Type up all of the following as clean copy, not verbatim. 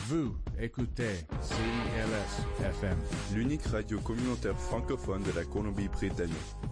Vous écoutez CILS FM, l'unique radio communautaire francophone de la Colombie-Britannique.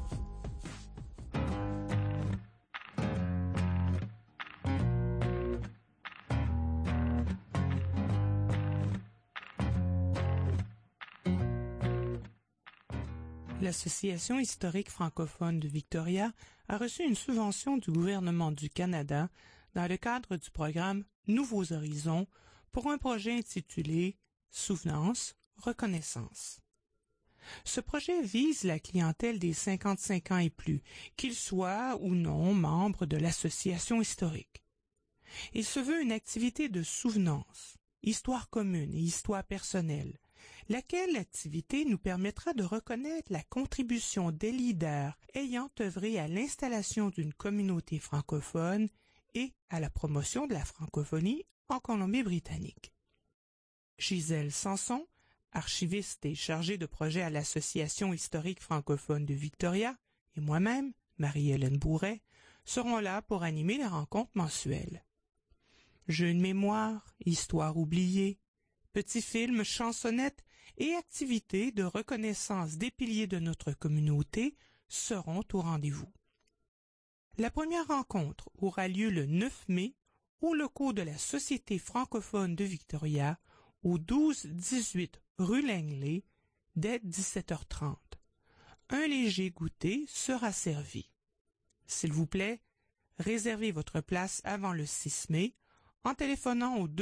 L'Association historique francophone de Victoria a reçu une subvention du gouvernement du Canada dans le cadre du programme Nouveaux Horizons pour un projet intitulé Souvenance, reconnaissance. Ce projet vise la clientèle des 55 ans et plus, qu'ils soient ou non membres de l'association historique. Il se veut une activité de souvenance, histoire commune et histoire personnelle, laquelle activité nous permettra de reconnaître la contribution des leaders ayant œuvré à l'installation d'une communauté francophone et à la promotion de la francophonie en Colombie-Britannique. Gisèle Sanson, archiviste et chargée de projet à l'Association historique francophone de Victoria, et moi-même, Marie-Hélène Bourret, seront là pour animer les rencontres mensuelles. Jeux de mémoire, histoires oubliées, petits films, chansonnettes et activités de reconnaissance des piliers de notre communauté seront au rendez-vous. La première rencontre aura lieu le 9 mai au locaux de la Société francophone de Victoria au 12-18 rue Langley dès 17h30. Un léger goûter sera servi. S'il vous plaît, réservez votre place avant le 6 mai en téléphonant au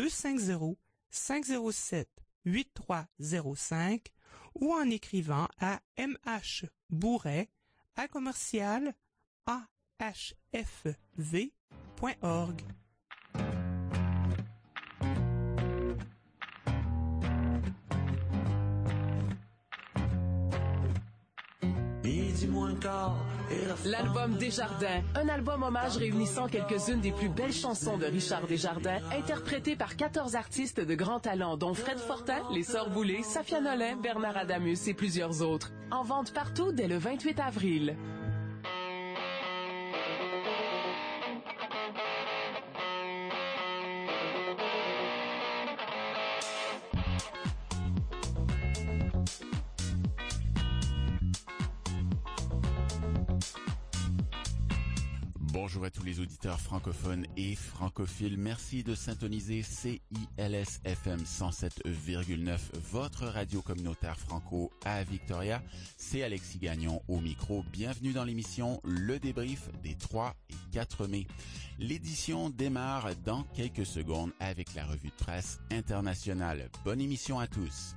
250-507-8305 ou en écrivant à mhbourret@ahfv.org. L'album Desjardins, un album hommage réunissant quelques-unes des plus belles chansons de Richard Desjardins, interprétées par 14 artistes de grand talent, dont Fred Fortin, les Sœurs Boulay, Safia Nolin, Bernard Adamus et plusieurs autres. En vente partout dès le 28 avril. Bonjour à tous les auditeurs francophones et francophiles. Merci de syntoniser CILS FM 107,9, votre radio communautaire franco à Victoria. C'est Alexis Gagnon au micro. Bienvenue dans l'émission Le débrief des 3 et 4 mai. L'édition démarre dans quelques secondes avec la revue de presse internationale. Bonne émission à tous.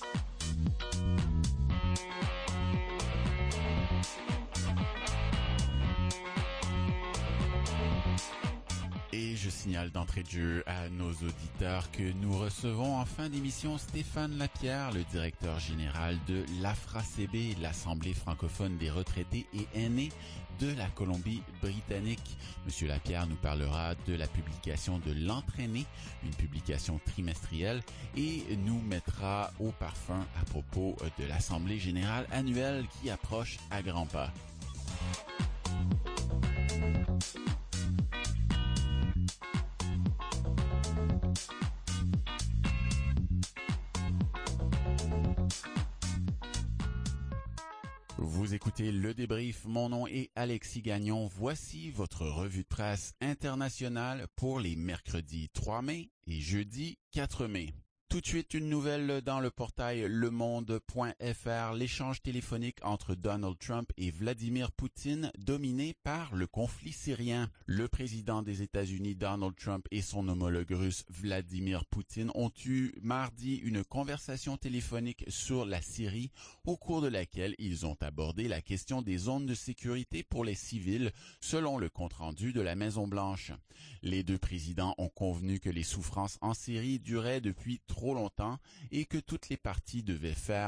Et je signale d'entrée de jeu à nos auditeurs que nous recevons en fin d'émission Stéphane Lapierre, le directeur général de l'AFRA-CB, l'Assemblée francophone des retraités et aînés de la Colombie-Britannique. Monsieur Lapierre nous parlera de la publication de L'Entraîné, une publication trimestrielle, et nous mettra au parfum à propos de l'Assemblée générale annuelle qui approche à grands pas. Vous écoutez Le Débrief, mon nom est Alexis Gagnon. Voici votre revue de presse internationale pour les mercredis 3 mai et jeudi 4 mai. Tout de suite, une nouvelle dans le portail lemonde.fr, l'échange téléphonique entre Donald Trump et Vladimir Poutine dominé par le conflit syrien. Le président des États-Unis, Donald Trump, et son homologue russe, Vladimir Poutine, ont eu mardi une conversation téléphonique sur la Syrie, au cours de laquelle ils ont abordé la question des zones de sécurité pour les civils, selon le compte-rendu de la Maison-Blanche. Les deux présidents ont convenu que les souffrances en Syrie duraient depuis trop longtemps et que toutes les parties devaient faire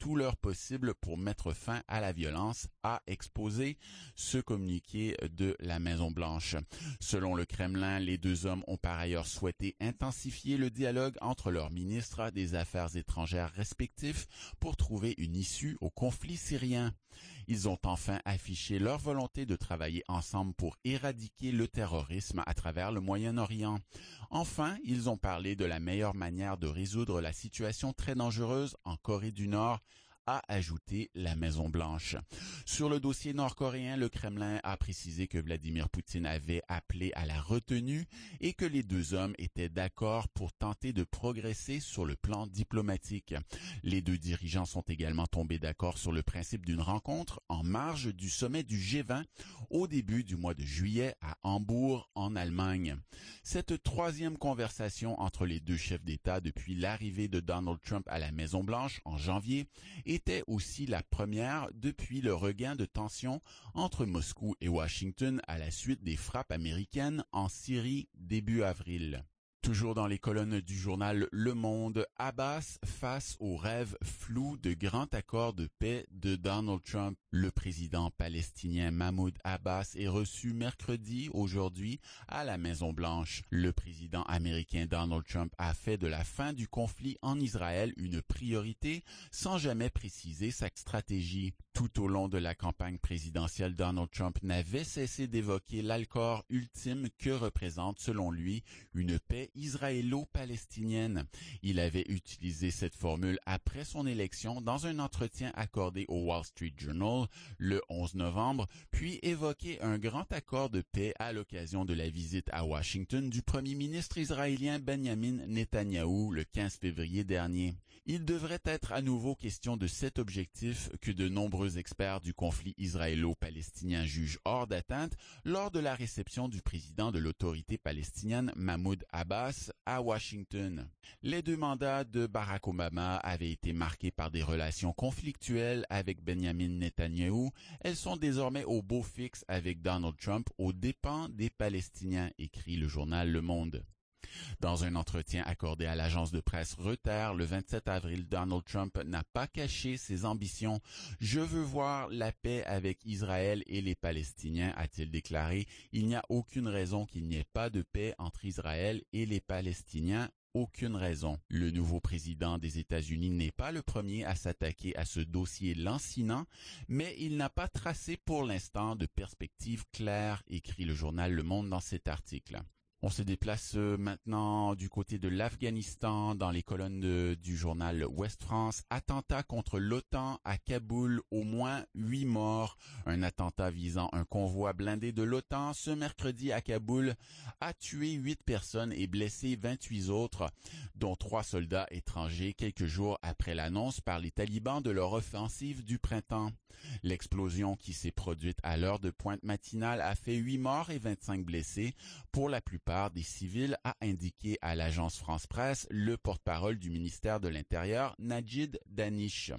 tout leur possible pour mettre fin à la violence, a exposé ce communiqué de la Maison-Blanche. Selon le Kremlin, les deux hommes ont par ailleurs souhaité intensifier le dialogue entre leurs ministres des Affaires étrangères respectifs pour trouver une issue au conflit syrien. Ils ont enfin affiché leur volonté de travailler ensemble pour éradiquer le terrorisme à travers le Moyen-Orient. Enfin, ils ont parlé de la meilleure manière de résoudre la situation très dangereuse en Corée du Nord, a ajouté la Maison-Blanche. Sur le dossier nord-coréen, le Kremlin a précisé que Vladimir Poutine avait appelé à la retenue et que les deux hommes étaient d'accord pour tenter de progresser sur le plan diplomatique. Les deux dirigeants sont également tombés d'accord sur le principe d'une rencontre en marge du sommet du G20 au début du mois de juillet à Hambourg, en Allemagne. Cette troisième conversation entre les deux chefs d'État depuis l'arrivée de Donald Trump à la Maison-Blanche en janvier était aussi la première depuis le regain de tension entre Moscou et Washington à la suite des frappes américaines en Syrie début avril. Toujours dans les colonnes du journal Le Monde, Abbas face au rêve flou de grand accord de paix de Donald Trump. Le président palestinien Mahmoud Abbas est reçu mercredi, aujourd'hui, à la Maison-Blanche. Le président américain Donald Trump a fait de la fin du conflit en Israël une priorité sans jamais préciser sa stratégie. Tout au long de la campagne présidentielle, Donald Trump n'avait cessé d'évoquer l'accord ultime que représente, selon lui, une paix israélo-palestinienne. Il avait utilisé cette formule après son élection dans un entretien accordé au Wall Street Journal le 11 novembre, puis évoqué un grand accord de paix à l'occasion de la visite à Washington du premier ministre israélien Benjamin Netanyahou le 15 février dernier. Il devrait être à nouveau question de cet objectif que de nombreux experts du conflit israélo-palestinien jugent hors d'atteinte lors de la réception du président de l'autorité palestinienne Mahmoud Abbas à Washington. Les deux mandats de Barack Obama avaient été marqués par des relations conflictuelles avec Benjamin Netanyahou. Elles sont désormais au beau fixe avec Donald Trump aux dépens des Palestiniens, écrit le journal Le Monde. Dans un entretien accordé à l'agence de presse Reuters le 27 avril, Donald Trump n'a pas caché ses ambitions. « Je veux voir la paix avec Israël et les Palestiniens », a-t-il déclaré. « Il n'y a aucune raison qu'il n'y ait pas de paix entre Israël et les Palestiniens. Aucune raison. » Le nouveau président des États-Unis n'est pas le premier à s'attaquer à ce dossier lancinant, mais il n'a pas tracé pour l'instant de perspective claire, écrit le journal Le Monde dans cet article. On se déplace maintenant du côté de l'Afghanistan dans les colonnes du journal Ouest France. Attentat contre l'OTAN à Kaboul, au moins 8 morts. Un attentat visant un convoi blindé de l'OTAN ce mercredi à Kaboul a tué 8 personnes et blessé 28 autres, dont 3 soldats étrangers quelques jours après l'annonce par les talibans de leur offensive du printemps. L'explosion qui s'est produite à l'heure de pointe matinale a fait 8 morts et 25 blessés, pour la plupart des civils, a indiqué à l'agence France-Presse le porte-parole du ministère de l'Intérieur, Najid Danish.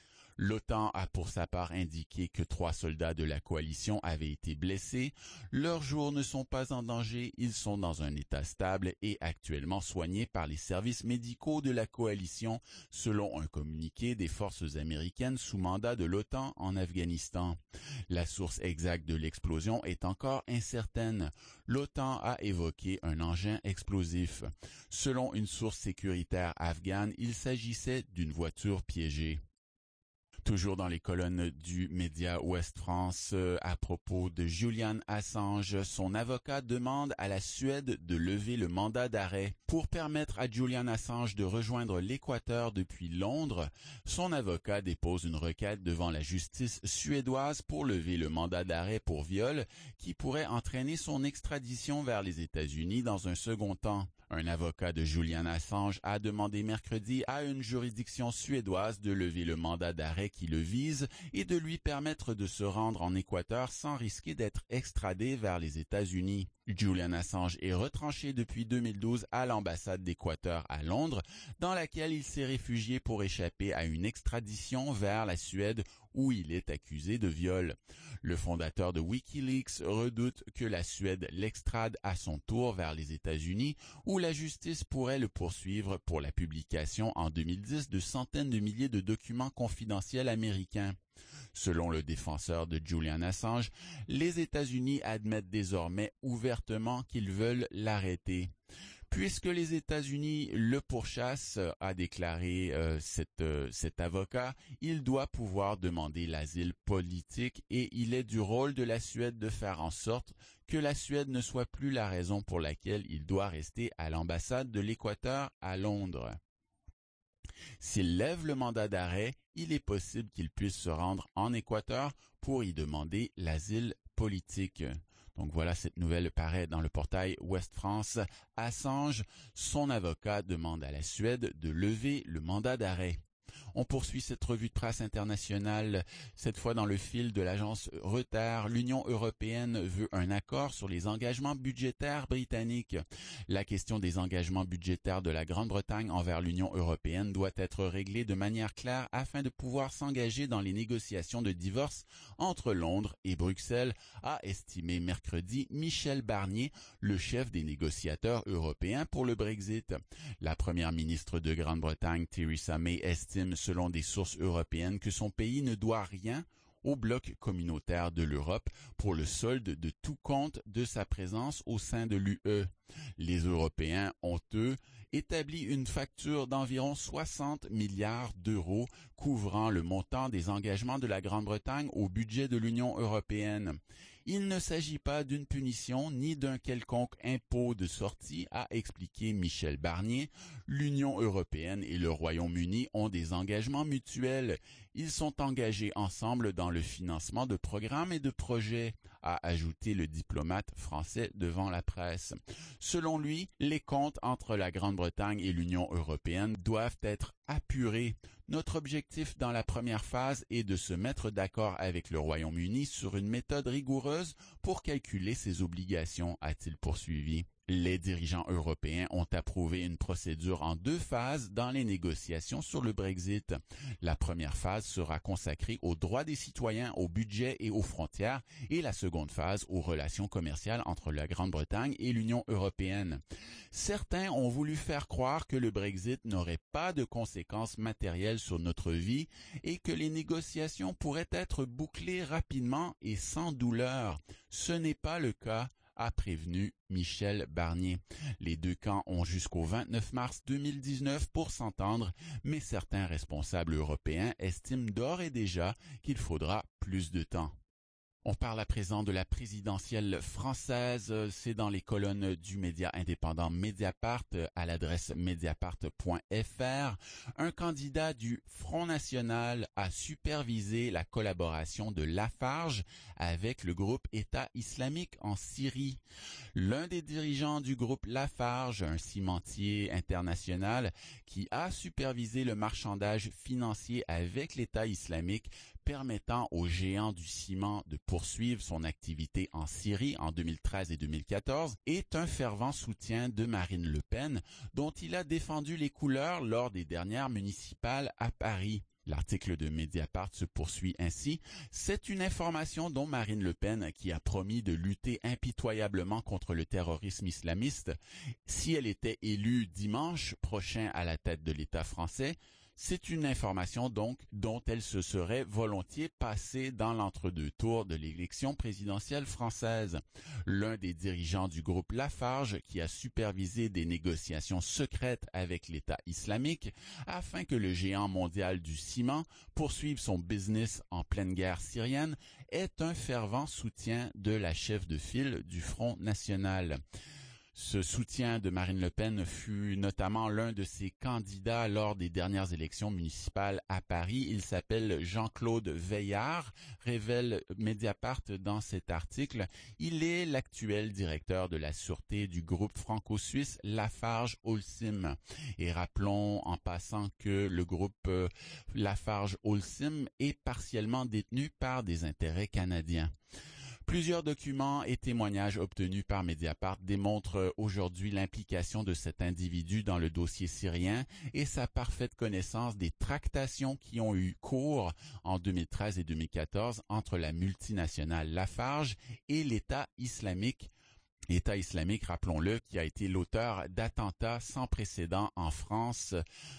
L'OTAN a pour sa part indiqué que 3 soldats de la coalition avaient été blessés. Leurs jours ne sont pas en danger, ils sont dans un état stable et actuellement soignés par les services médicaux de la coalition, selon un communiqué des forces américaines sous mandat de l'OTAN en Afghanistan. La source exacte de l'explosion est encore incertaine. L'OTAN a évoqué un engin explosif. Selon une source sécuritaire afghane, il s'agissait d'une voiture piégée. Toujours dans les colonnes du média Ouest France, à propos de Julian Assange, son avocat demande à la Suède de lever le mandat d'arrêt. Pour permettre à Julian Assange de rejoindre l'Équateur depuis Londres, son avocat dépose une requête devant la justice suédoise pour lever le mandat d'arrêt pour viol qui pourrait entraîner son extradition vers les États-Unis dans un second temps. Un avocat de Julian Assange a demandé mercredi à une juridiction suédoise de lever le mandat d'arrêt qui le vise et de lui permettre de se rendre en Équateur sans risquer d'être extradé vers les États-Unis. Julian Assange est retranché depuis 2012 à l'ambassade d'Équateur à Londres, dans laquelle il s'est réfugié pour échapper à une extradition vers la Suède où il est accusé de viol. Le fondateur de Wikileaks redoute que la Suède l'extrade à son tour vers les États-Unis où où la justice pourrait le poursuivre pour la publication en 2010 de centaines de milliers de documents confidentiels américains. Selon le défenseur de Julian Assange, les États-Unis admettent désormais ouvertement qu'ils veulent l'arrêter. Puisque les États-Unis le pourchassent, a déclaré cet avocat, il doit pouvoir demander l'asile politique et il est du rôle de la Suède de faire en sorte que la Suède ne soit plus la raison pour laquelle il doit rester à l'ambassade de l'Équateur à Londres. S'il lève le mandat d'arrêt, il est possible qu'il puisse se rendre en Équateur pour y demander l'asile politique. Donc voilà, cette nouvelle paraît dans le portail Ouest France. Assange, son avocat demande à la Suède de lever le mandat d'arrêt. On poursuit cette revue de presse internationale, cette fois dans le fil de l'agence Reuters. L'Union européenne veut un accord sur les engagements budgétaires britanniques. La question des engagements budgétaires de la Grande-Bretagne envers l'Union européenne doit être réglée de manière claire afin de pouvoir s'engager dans les négociations de divorce entre Londres et Bruxelles, a estimé mercredi Michel Barnier, le chef des négociateurs européens pour le Brexit. La première ministre de Grande-Bretagne, Theresa May, estime selon des sources européennes que son pays ne doit rien au bloc communautaire de l'Europe pour le solde de tout compte de sa présence au sein de l'UE. Les Européens ont, eux, établi une facture d'environ 60 milliards d'euros couvrant le montant des engagements de la Grande-Bretagne au budget de l'Union européenne. Il ne s'agit pas d'une punition ni d'un quelconque impôt de sortie, a expliqué Michel Barnier. L'Union européenne et le Royaume-Uni ont des engagements mutuels. Ils sont engagés ensemble dans le financement de programmes et de projets, a ajouté le diplomate français devant la presse. Selon lui, les comptes entre la Grande-Bretagne et l'Union européenne doivent être apurés. Notre objectif dans la première phase est de se mettre d'accord avec le Royaume-Uni sur une méthode rigoureuse pour calculer ses obligations, a-t-il poursuivi. Les dirigeants européens ont approuvé une procédure en 2 phases dans les négociations sur le Brexit. La première phase sera consacrée aux droits des citoyens, au budget et aux frontières, et la seconde phase aux relations commerciales entre la Grande-Bretagne et l'Union européenne. Certains ont voulu faire croire que le Brexit n'aurait pas de conséquences matérielles sur notre vie et que les négociations pourraient être bouclées rapidement et sans douleur. Ce n'est pas le cas, a prévenu Michel Barnier. Les 2 camps ont jusqu'au 29 mars 2019 pour s'entendre, mais certains responsables européens estiment d'ores et déjà qu'il faudra plus de temps. On parle à présent de la présidentielle française. C'est dans les colonnes du média indépendant Mediapart à l'adresse mediapart.fr. Un candidat du Front National a supervisé la collaboration de Lafarge avec le groupe État islamique en Syrie. L'un des dirigeants du groupe Lafarge, un cimentier international qui a supervisé le marchandage financier avec l'État islamique, permettant au géant du ciment de poursuivre son activité en Syrie en 2013 et 2014, est un fervent soutien de Marine Le Pen, dont il a défendu les couleurs lors des dernières municipales à Paris. L'article de Mediapart se poursuit ainsi. C'est une information dont Marine Le Pen, qui a promis de lutter impitoyablement contre le terrorisme islamiste, si elle était élue dimanche prochain à la tête de l'État français, c'est une information donc dont elle se serait volontiers passée dans l'entre-deux tours de l'élection présidentielle française. L'un des dirigeants du groupe Lafarge, qui a supervisé des négociations secrètes avec l'État islamique afin que le géant mondial du ciment poursuive son business en pleine guerre syrienne, est un fervent soutien de la chef de file du Front National. Ce soutien de Marine Le Pen fut notamment l'un de ses candidats lors des dernières élections municipales à Paris. Il s'appelle Jean-Claude Veillard, révèle Mediapart dans cet article. Il est l'actuel directeur de la sûreté du groupe franco-suisse Lafarge-Holcim. Et rappelons en passant que le groupe Lafarge-Holcim est partiellement détenu par des intérêts canadiens. Plusieurs documents et témoignages obtenus par Mediapart démontrent aujourd'hui l'implication de cet individu dans le dossier syrien et sa parfaite connaissance des tractations qui ont eu cours en 2013 et 2014 entre la multinationale Lafarge et l'État islamique État islamique, rappelons-le, qui a été l'auteur d'attentats sans précédent en France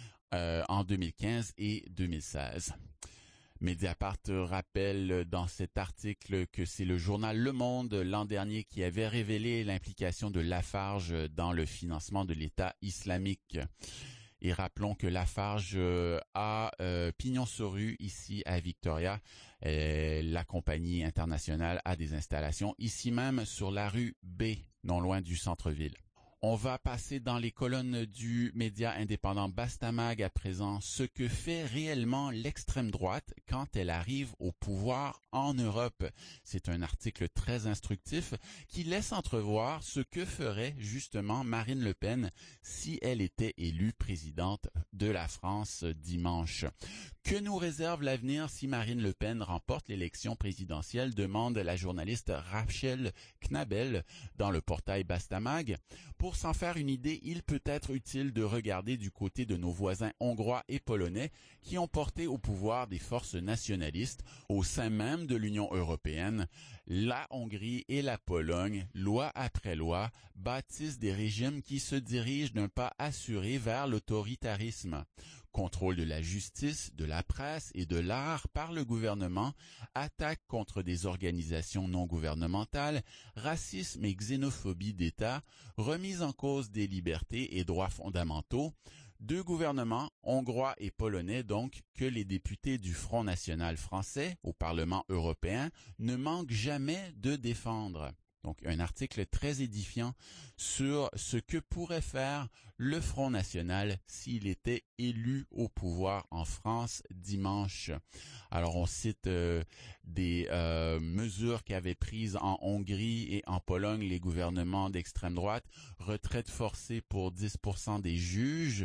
en 2015 et 2016. Mediapart rappelle dans cet article que c'est le journal Le Monde l'an dernier qui avait révélé l'implication de Lafarge dans le financement de l'État islamique. Et rappelons que Lafarge a pignon sur rue ici à Victoria. La compagnie internationale a des installations ici même sur la rue B, non loin du centre-ville. On va passer dans les colonnes du média indépendant Bastamag à présent, ce que fait réellement l'extrême droite quand elle arrive au pouvoir en Europe. C'est un article très instructif qui laisse entrevoir ce que ferait justement Marine Le Pen si elle était élue présidente de la France dimanche. Que nous réserve l'avenir si Marine Le Pen remporte l'élection présidentielle, demande la journaliste Rachel Knabel dans le portail Bastamag. Pour s'en faire une idée, il peut être utile de regarder du côté de nos voisins hongrois et polonais qui ont porté au pouvoir des forces nationalistes au sein même de l'Union européenne. La Hongrie et la Pologne, loi après loi, bâtissent des régimes qui se dirigent d'un pas assuré vers l'autoritarisme. Contrôle de la justice, de la presse et de l'art par le gouvernement, attaque contre des organisations non gouvernementales, racisme et xénophobie d'État, remise en cause des libertés et droits fondamentaux, deux gouvernements, hongrois et polonais donc, que les députés du Front national français au Parlement européen ne manquent jamais de défendre. Donc un article très édifiant sur ce que pourrait faire le Front national s'il était élu au pouvoir en France dimanche. Alors on cite des mesures qu'avaient prises en Hongrie et en Pologne les gouvernements d'extrême droite, retraite forcée pour 10% des juges,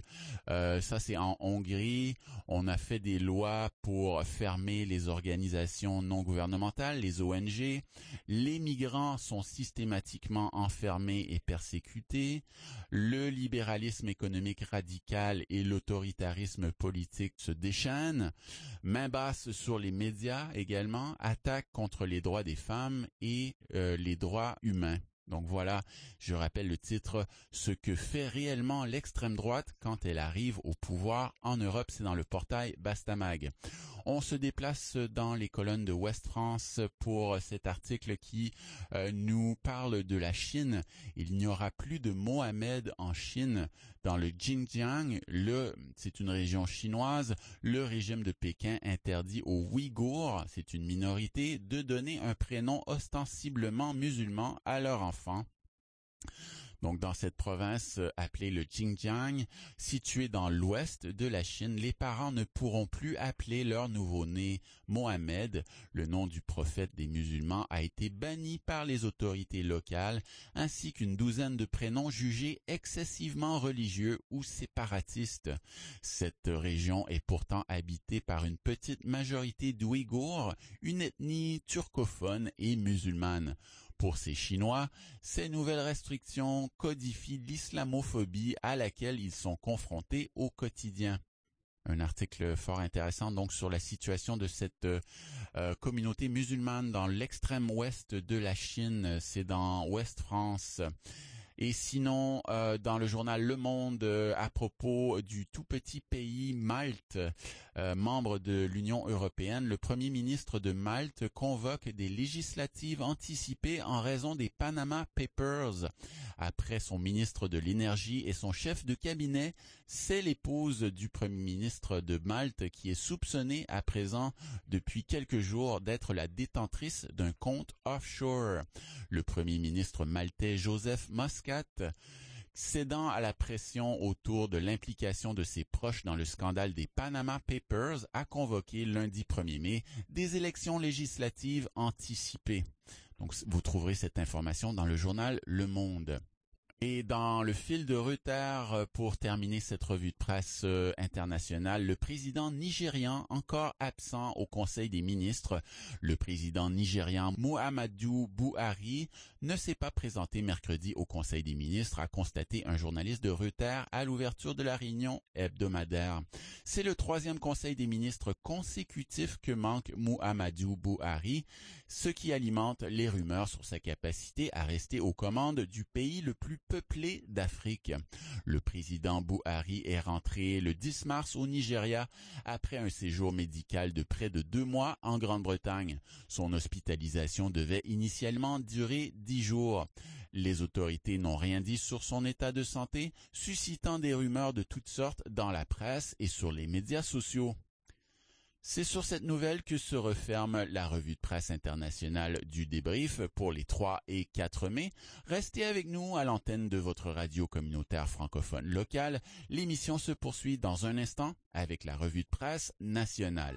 ça c'est en Hongrie. On a fait des lois pour fermer les organisations non gouvernementales, les ONG. Les migrants sont systématiquement enfermés et persécutés. Le libéralisme économique radical et l'autoritarisme politique se déchaînent. Main basse sur les médias également, attaque contre les droits des femmes et les droits humains. Donc voilà, je rappelle le titre, ce que fait réellement l'extrême droite quand elle arrive au pouvoir en Europe, c'est dans le portail Bastamag. On se déplace dans les colonnes de Ouest France pour cet article qui nous parle de la Chine. Il n'y aura plus de Mohamed en Chine. Dans le Xinjiang, c'est une région chinoise, le régime de Pékin interdit aux Ouïghours, c'est une minorité, de donner un prénom ostensiblement musulman à leur enfant. Donc, dans cette province appelée le Xinjiang, située dans l'ouest de la Chine, les parents ne pourront plus appeler leur nouveau-né Mohamed. Le nom du prophète des musulmans a été banni par les autorités locales, ainsi qu'une douzaine de prénoms jugés excessivement religieux ou séparatistes. Cette région est pourtant habitée par une petite majorité d'Ouïghours, une ethnie turcophone et musulmane. Pour ces Chinois, ces nouvelles restrictions codifient l'islamophobie à laquelle ils sont confrontés au quotidien. Un article fort intéressant donc sur la situation de cette communauté musulmane dans l'extrême ouest de la Chine, c'est dans Ouest France. Et sinon, dans le journal Le Monde, à propos du tout petit pays Malte, membre de l'Union européenne, le Premier ministre de Malte convoque des législatives anticipées en raison des Panama Papers. Après son ministre de l'Énergie et son chef de cabinet, c'est l'épouse du Premier ministre de Malte qui est soupçonnée à présent depuis quelques jours d'être la détentrice d'un compte offshore. Le Premier ministre maltais Joseph Muscat, cédant à la pression autour de l'implication de ses proches dans le scandale des Panama Papers, a convoqué lundi 1er mai des élections législatives anticipées. Donc, vous trouverez cette information dans le journal Le Monde. Et dans le fil de retard pour terminer cette revue de presse internationale, le président nigérian encore absent au Conseil des ministres, le président nigérian Muhammadu Buhari ne s'est pas présenté mercredi au Conseil des ministres, a constaté un journaliste de Reuters à l'ouverture de la réunion hebdomadaire. C'est le 3e Conseil des ministres consécutif que manque Muhammadu Buhari, ce qui alimente les rumeurs sur sa capacité à rester aux commandes du pays le plus peuplé d'Afrique. Le président Buhari est rentré le 10 mars au Nigeria après un séjour médical de près de 2 mois en Grande-Bretagne. Son hospitalisation devait initialement durer 10 jours. Les autorités n'ont rien dit sur son état de santé, suscitant des rumeurs de toutes sortes dans la presse et sur les médias sociaux. C'est sur cette nouvelle que se referme la revue de presse internationale du débrief pour les 3 et 4 mai. Restez avec nous à l'antenne de votre radio communautaire francophone locale. L'émission se poursuit dans un instant avec la revue de presse nationale.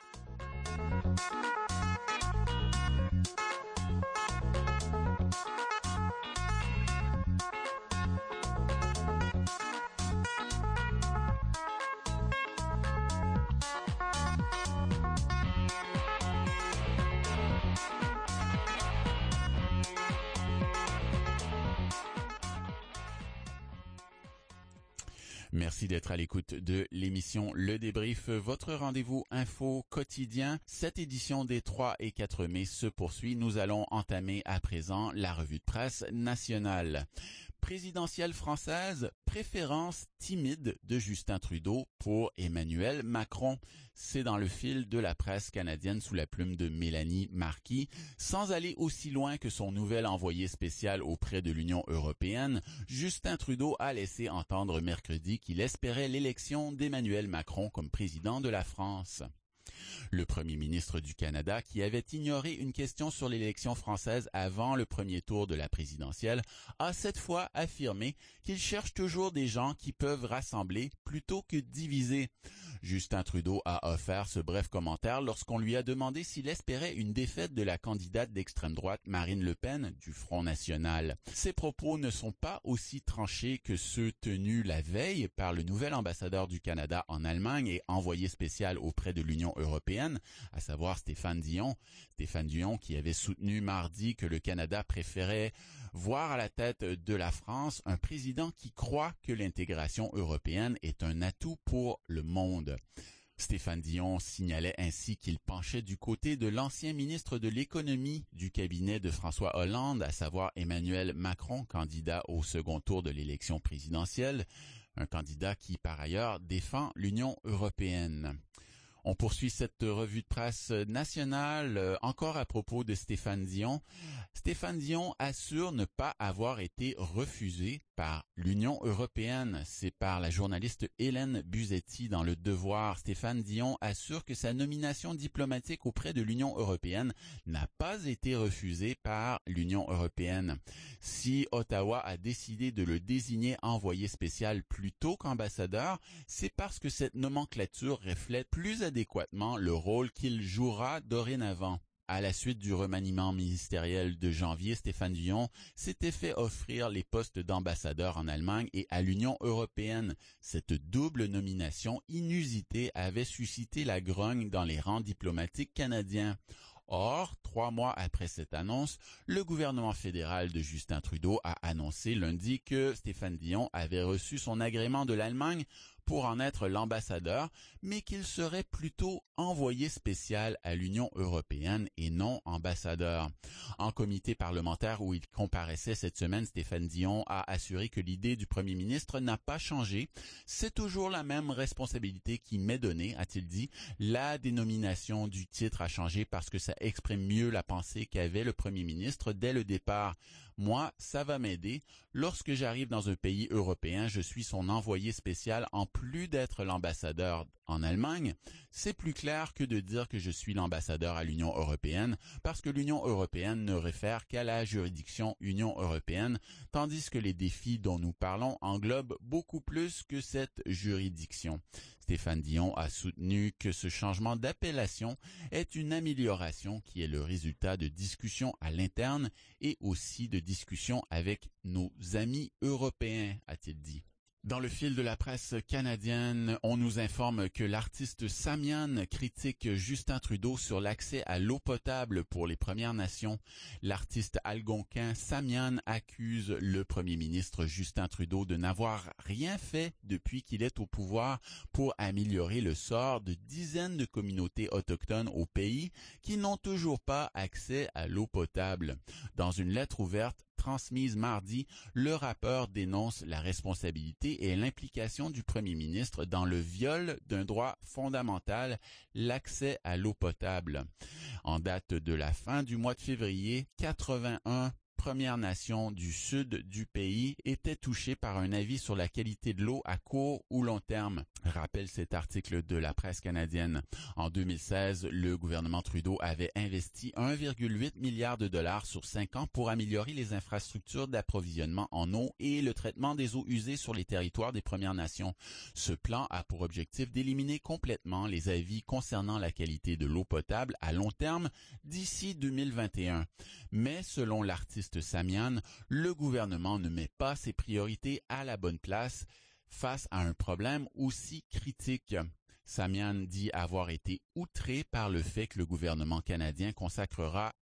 Merci d'être à l'écoute de l'émission Le Débrief, votre rendez-vous info quotidien. Cette édition des 3 et 4 mai se poursuit. Nous allons entamer à présent la revue de presse nationale. Présidentielle française, préférence timide de Justin Trudeau pour Emmanuel Macron. C'est dans le fil de la presse canadienne sous la plume de Mélanie Marquis. Sans aller aussi loin que son nouvel envoyé spécial auprès de l'Union européenne, Justin Trudeau a laissé entendre mercredi qu'il espérait l'élection d'Emmanuel Macron comme président de la France. Le premier ministre du Canada, qui avait ignoré une question sur l'élection française avant le premier tour de la présidentielle, a cette fois affirmé qu'il cherche toujours des gens qui peuvent rassembler plutôt que diviser. Justin Trudeau a offert ce bref commentaire lorsqu'on lui a demandé s'il espérait une défaite de la candidate d'extrême droite Marine Le Pen du Front national. Ses propos ne sont pas aussi tranchés que ceux tenus la veille par le nouvel ambassadeur du Canada en Allemagne et envoyé spécial auprès de l'Union européenne, à savoir Stéphane Dion. Stéphane Dion qui avait soutenu mardi que le Canada préférait voir à la tête de la France un président qui croit que l'intégration européenne est un atout pour le monde. Stéphane Dion signalait ainsi qu'il penchait du côté de l'ancien ministre de l'économie du cabinet de François Hollande, à savoir Emmanuel Macron, candidat au second tour de l'élection présidentielle, un candidat qui par ailleurs défend l'Union européenne. On poursuit cette revue de presse nationale, encore à propos de Stéphane Dion. Stéphane Dion assure ne pas avoir été refusé par l'Union européenne. C'est par la journaliste Hélène Buzetti dans Le Devoir. Stéphane Dion assure que sa nomination diplomatique auprès de l'Union européenne n'a pas été refusée par l'Union européenne. Si Ottawa a décidé de le désigner envoyé spécial plutôt qu'ambassadeur, c'est parce que cette nomenclature reflète plus adéquatement le rôle qu'il jouera dorénavant. À la suite du remaniement ministériel de janvier, Stéphane Dion s'était fait offrir les postes d'ambassadeur en Allemagne et à l'Union européenne. Cette double nomination inusitée avait suscité la grogne dans les rangs diplomatiques canadiens. Or, 3 mois après cette annonce, le gouvernement fédéral de Justin Trudeau a annoncé lundi que Stéphane Dion avait reçu son agrément de l'Allemagne pour en être l'ambassadeur, mais qu'il serait plutôt envoyé spécial à l'Union européenne et non ambassadeur. En comité parlementaire où il comparaissait cette semaine, Stéphane Dion a assuré que l'idée du premier ministre n'a pas changé. C'est toujours la même responsabilité qui m'est donnée, a-t-il dit. La dénomination du titre a changé parce que ça exprime mieux la pensée qu'avait le premier ministre dès le départ. Moi, ça va m'aider. Lorsque j'arrive dans un pays européen, je suis son envoyé spécial en plus d'être l'ambassadeur en Allemagne. C'est plus clair que de dire que je suis l'ambassadeur à l'Union européenne parce que l'Union européenne ne réfère qu'à la juridiction Union européenne, tandis que les défis dont nous parlons englobent beaucoup plus que cette juridiction. Stéphane Dion a soutenu que ce changement d'appellation est une amélioration qui est le résultat de discussions à l'interne et aussi de discussions avec nos amis européens, a-t-il dit. Dans le fil de la presse canadienne, on nous informe que l'artiste Samian critique Justin Trudeau sur l'accès à l'eau potable pour les Premières Nations. L'artiste algonquin Samian accuse le premier ministre Justin Trudeau de n'avoir rien fait depuis qu'il est au pouvoir pour améliorer le sort de dizaines de communautés autochtones au pays qui n'ont toujours pas accès à l'eau potable. Dans une lettre ouverte transmise mardi, le rappeur dénonce la responsabilité et l'implication du premier ministre dans le viol d'un droit fondamental, l'accès à l'eau potable. En date de la fin du mois de février, 81 Premières Nations du sud du pays étaient touchées par un avis sur la qualité de l'eau à court ou long terme, rappelle cet article de la presse canadienne. En 2016, le gouvernement Trudeau avait investi 1,8 milliard de dollars sur 5 ans pour améliorer les infrastructures d'approvisionnement en eau et le traitement des eaux usées sur les territoires des Premières Nations. Ce plan a pour objectif d'éliminer complètement les avis concernant la qualité de l'eau potable à long terme d'ici 2021. Mais selon l'artiste Samian, le gouvernement ne met pas ses priorités à la bonne place face à un problème aussi critique. Samian dit avoir été outré par le fait que le gouvernement canadien consacrera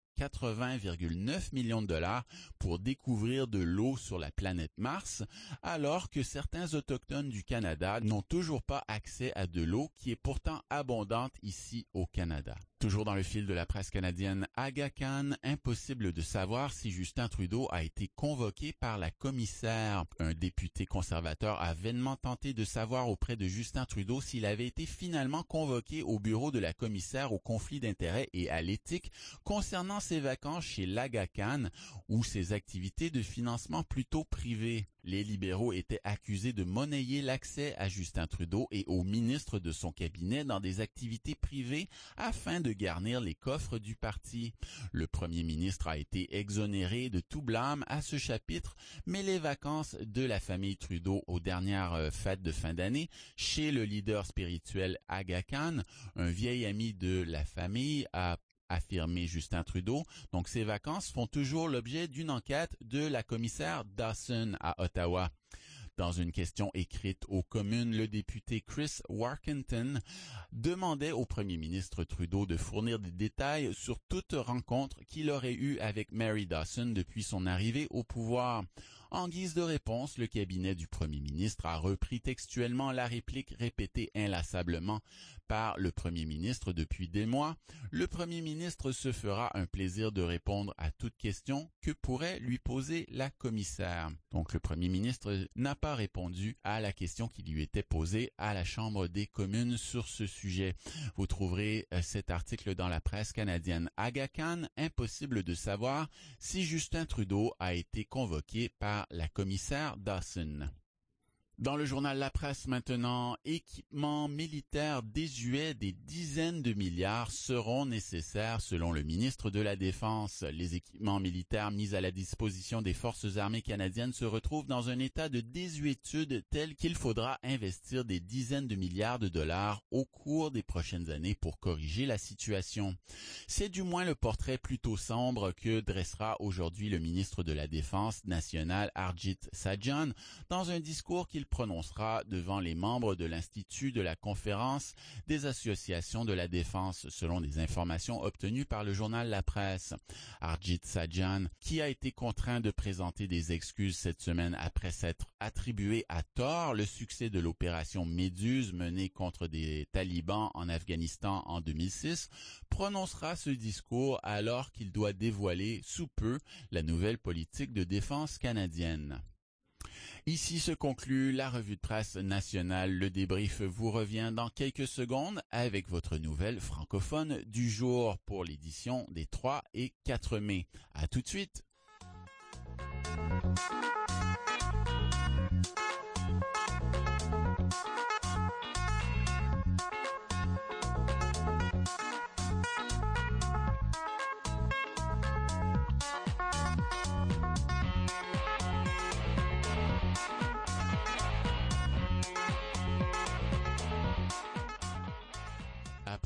80,9 millions de dollars pour découvrir de l'eau sur la planète Mars, alors que certains autochtones du Canada n'ont toujours pas accès à de l'eau qui est pourtant abondante ici au Canada. Toujours dans le fil de la presse canadienne, Aga Khan, impossible de savoir si Justin Trudeau a été convoqué par la commissaire. Un député conservateur a vainement tenté de savoir auprès de Justin Trudeau s'il avait été finalement convoqué au bureau de la commissaire au conflit d'intérêts et à l'éthique concernant ses vacances chez l'Aga Khan ou ses activités de financement plutôt privées. Les libéraux étaient accusés de monnayer l'accès à Justin Trudeau et au ministre de son cabinet dans des activités privées afin de garnir les coffres du parti. Le premier ministre a été exonéré de tout blâme à ce chapitre, mais les vacances de la famille Trudeau aux dernières fêtes de fin d'année chez le leader spirituel Aga Khan, un vieil ami de la famille, a affirmé Justin Trudeau. Donc, ces vacances font toujours l'objet d'une enquête de la commissaire Dawson à Ottawa. Dans une question écrite aux communes, le député Chris Warkentin demandait au premier ministre Trudeau de fournir des détails sur toute rencontre qu'il aurait eue avec Mary Dawson depuis son arrivée au pouvoir. En guise de réponse, le cabinet du premier ministre a repris textuellement la réplique répétée inlassablement par le premier ministre depuis des mois. Le premier ministre se fera un plaisir de répondre à toute question que pourrait lui poser la commissaire. Donc le premier ministre n'a pas répondu à la question qui lui était posée à la Chambre des communes sur ce sujet. Vous trouverez cet article dans la presse canadienne. Aga Khan, impossible de savoir si Justin Trudeau a été convoqué par la commissaire Dawson. Dans le journal La Presse maintenant, équipements militaires désuets des dizaines de milliards seront nécessaires selon le ministre de la Défense. Les équipements militaires mis à la disposition des forces armées canadiennes se retrouvent dans un état de désuétude tel qu'il faudra investir des dizaines de milliards de dollars au cours des prochaines années pour corriger la situation. C'est du moins le portrait plutôt sombre que dressera aujourd'hui le ministre de la Défense nationale Harjit Sajjan dans un discours qu'il prononcera devant les membres de l'Institut de la Conférence des associations de la défense, selon des informations obtenues par le journal La Presse. Harjit Sajjan, qui a été contraint de présenter des excuses cette semaine après s'être attribué à tort le succès de l'opération Méduse menée contre des talibans en Afghanistan en 2006, prononcera ce discours alors qu'il doit dévoiler sous peu la nouvelle politique de défense canadienne. Ici se conclut la revue de presse nationale. Le débrief vous revient dans quelques secondes avec votre nouvelle francophone du jour pour l'édition des 3 et 4 mai. À tout de suite!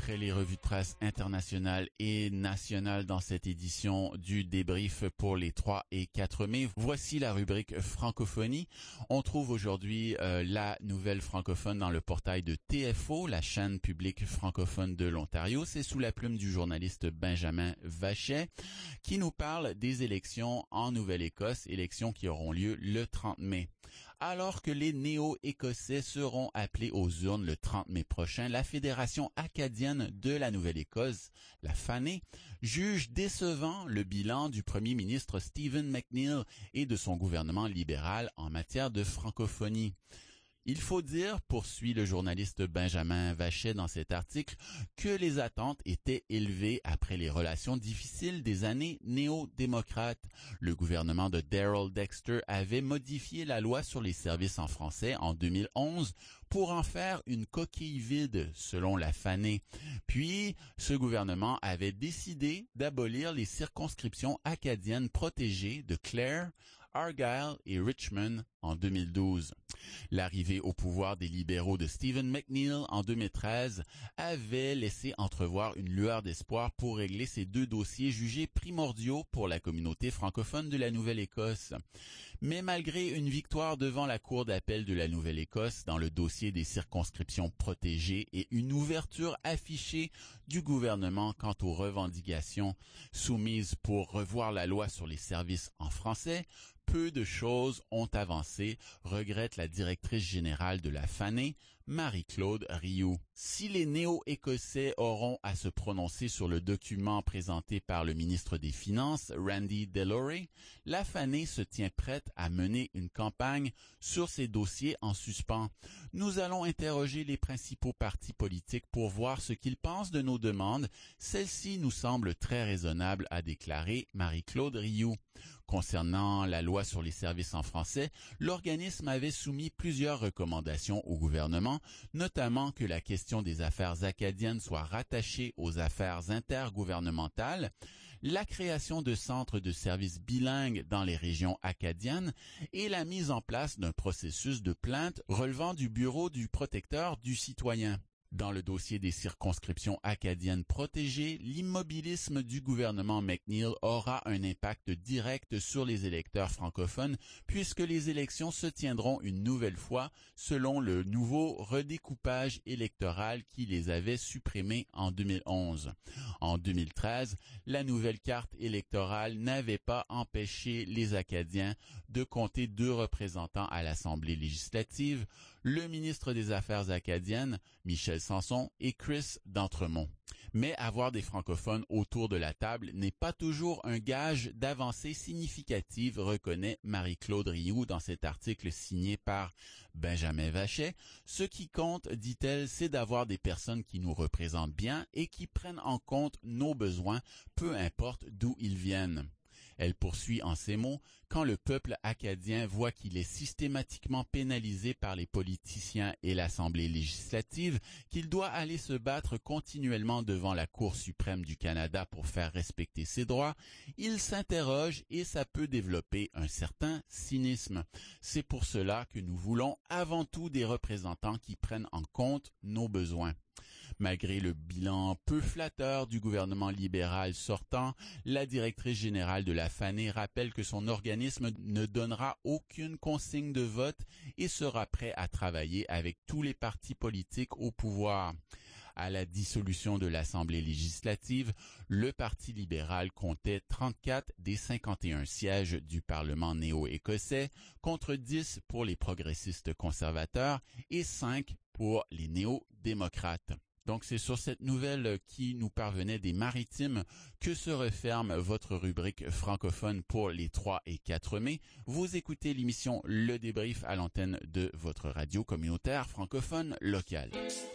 après les revues de presse internationales et nationales dans cette édition du débrief pour les 3 et 4 mai. Voici la rubrique francophonie. On trouve aujourd'hui la nouvelle francophone dans le portail de TFO, la chaîne publique francophone de l'Ontario. C'est sous la plume du journaliste Benjamin Vachet qui nous parle des élections en Nouvelle-Écosse, élections qui auront lieu le 30 mai. Alors que les néo-écossais seront appelés aux urnes le 30 mai prochain, la Fédération acadienne de la Nouvelle-Écosse, la FANÉ, juge décevant le bilan du premier ministre Stephen McNeil et de son gouvernement libéral en matière de francophonie. Il faut dire, poursuit le journaliste Benjamin Vachet dans cet article, que les attentes étaient élevées après les relations difficiles des années néo-démocrates. Le gouvernement de Darrell Dexter avait modifié la loi sur les services en français en 2011 pour en faire une coquille vide, selon la FANÉ. Puis, ce gouvernement avait décidé d'abolir les circonscriptions acadiennes protégées de Clare, Argyll et Richmond en 2012. L'arrivée au pouvoir des libéraux de Stephen McNeil en 2013 avait laissé entrevoir une lueur d'espoir pour régler ces deux dossiers jugés primordiaux pour la communauté francophone de la Nouvelle-Écosse. Mais malgré une victoire devant la Cour d'appel de la Nouvelle-Écosse dans le dossier des circonscriptions protégées et une ouverture affichée du gouvernement quant aux revendications soumises pour revoir la loi sur les services en français, peu de choses ont avancé, regrette la directrice générale de la FANÉ, Marie-Claude Rioux. Si les néo-écossais auront à se prononcer sur le document présenté par le ministre des Finances, Randy Delorey, la FANÉ se tient prête à mener une campagne sur ces dossiers en suspens. Nous allons interroger les principaux partis politiques pour voir ce qu'ils pensent de nos demandes. Celle-ci nous semble très raisonnable, a déclaré Marie-Claude Rioux. Concernant la loi sur les services en français, l'organisme avait soumis plusieurs recommandations au gouvernement, notamment que la question des affaires acadiennes soit rattachée aux affaires intergouvernementales, la création de centres de services bilingues dans les régions acadiennes et la mise en place d'un processus de plainte relevant du Bureau du protecteur du citoyen. Dans le dossier des circonscriptions acadiennes protégées, l'immobilisme du gouvernement McNeil aura un impact direct sur les électeurs francophones puisque les élections se tiendront une nouvelle fois selon le nouveau redécoupage électoral qui les avait supprimés en 2011. En 2013, la nouvelle carte électorale n'avait pas empêché les Acadiens de compter 2 représentants à l'Assemblée législative, le ministre des Affaires acadiennes, Michel Sanson, et Chris d'Entremont. Mais avoir des francophones autour de la table n'est pas toujours un gage d'avancée significative, reconnaît Marie-Claude Rioux dans cet article signé par Benjamin Vachet. Ce qui compte, dit-elle, c'est d'avoir des personnes qui nous représentent bien et qui prennent en compte nos besoins, peu importe d'où ils viennent. Elle poursuit en ces mots, quand le peuple acadien voit qu'il est systématiquement pénalisé par les politiciens et l'Assemblée législative, qu'il doit aller se battre continuellement devant la Cour suprême du Canada pour faire respecter ses droits, il s'interroge et ça peut développer un certain cynisme. C'est pour cela que nous voulons avant tout des représentants qui prennent en compte nos besoins. Malgré le bilan peu flatteur du gouvernement libéral sortant, la directrice générale de la FANÉ rappelle que son organisme ne donnera aucune consigne de vote et sera prêt à travailler avec tous les partis politiques au pouvoir. À la dissolution de l'Assemblée législative, le Parti libéral comptait 34 des 51 sièges du Parlement néo-écossais, contre 10 pour les progressistes conservateurs et 5 pour les néo-démocrates. Donc c'est sur cette nouvelle qui nous parvenait des Maritimes que se referme votre rubrique francophone pour les 3 et 4 mai. Vous écoutez l'émission Le Débrief à l'antenne de votre radio communautaire francophone locale.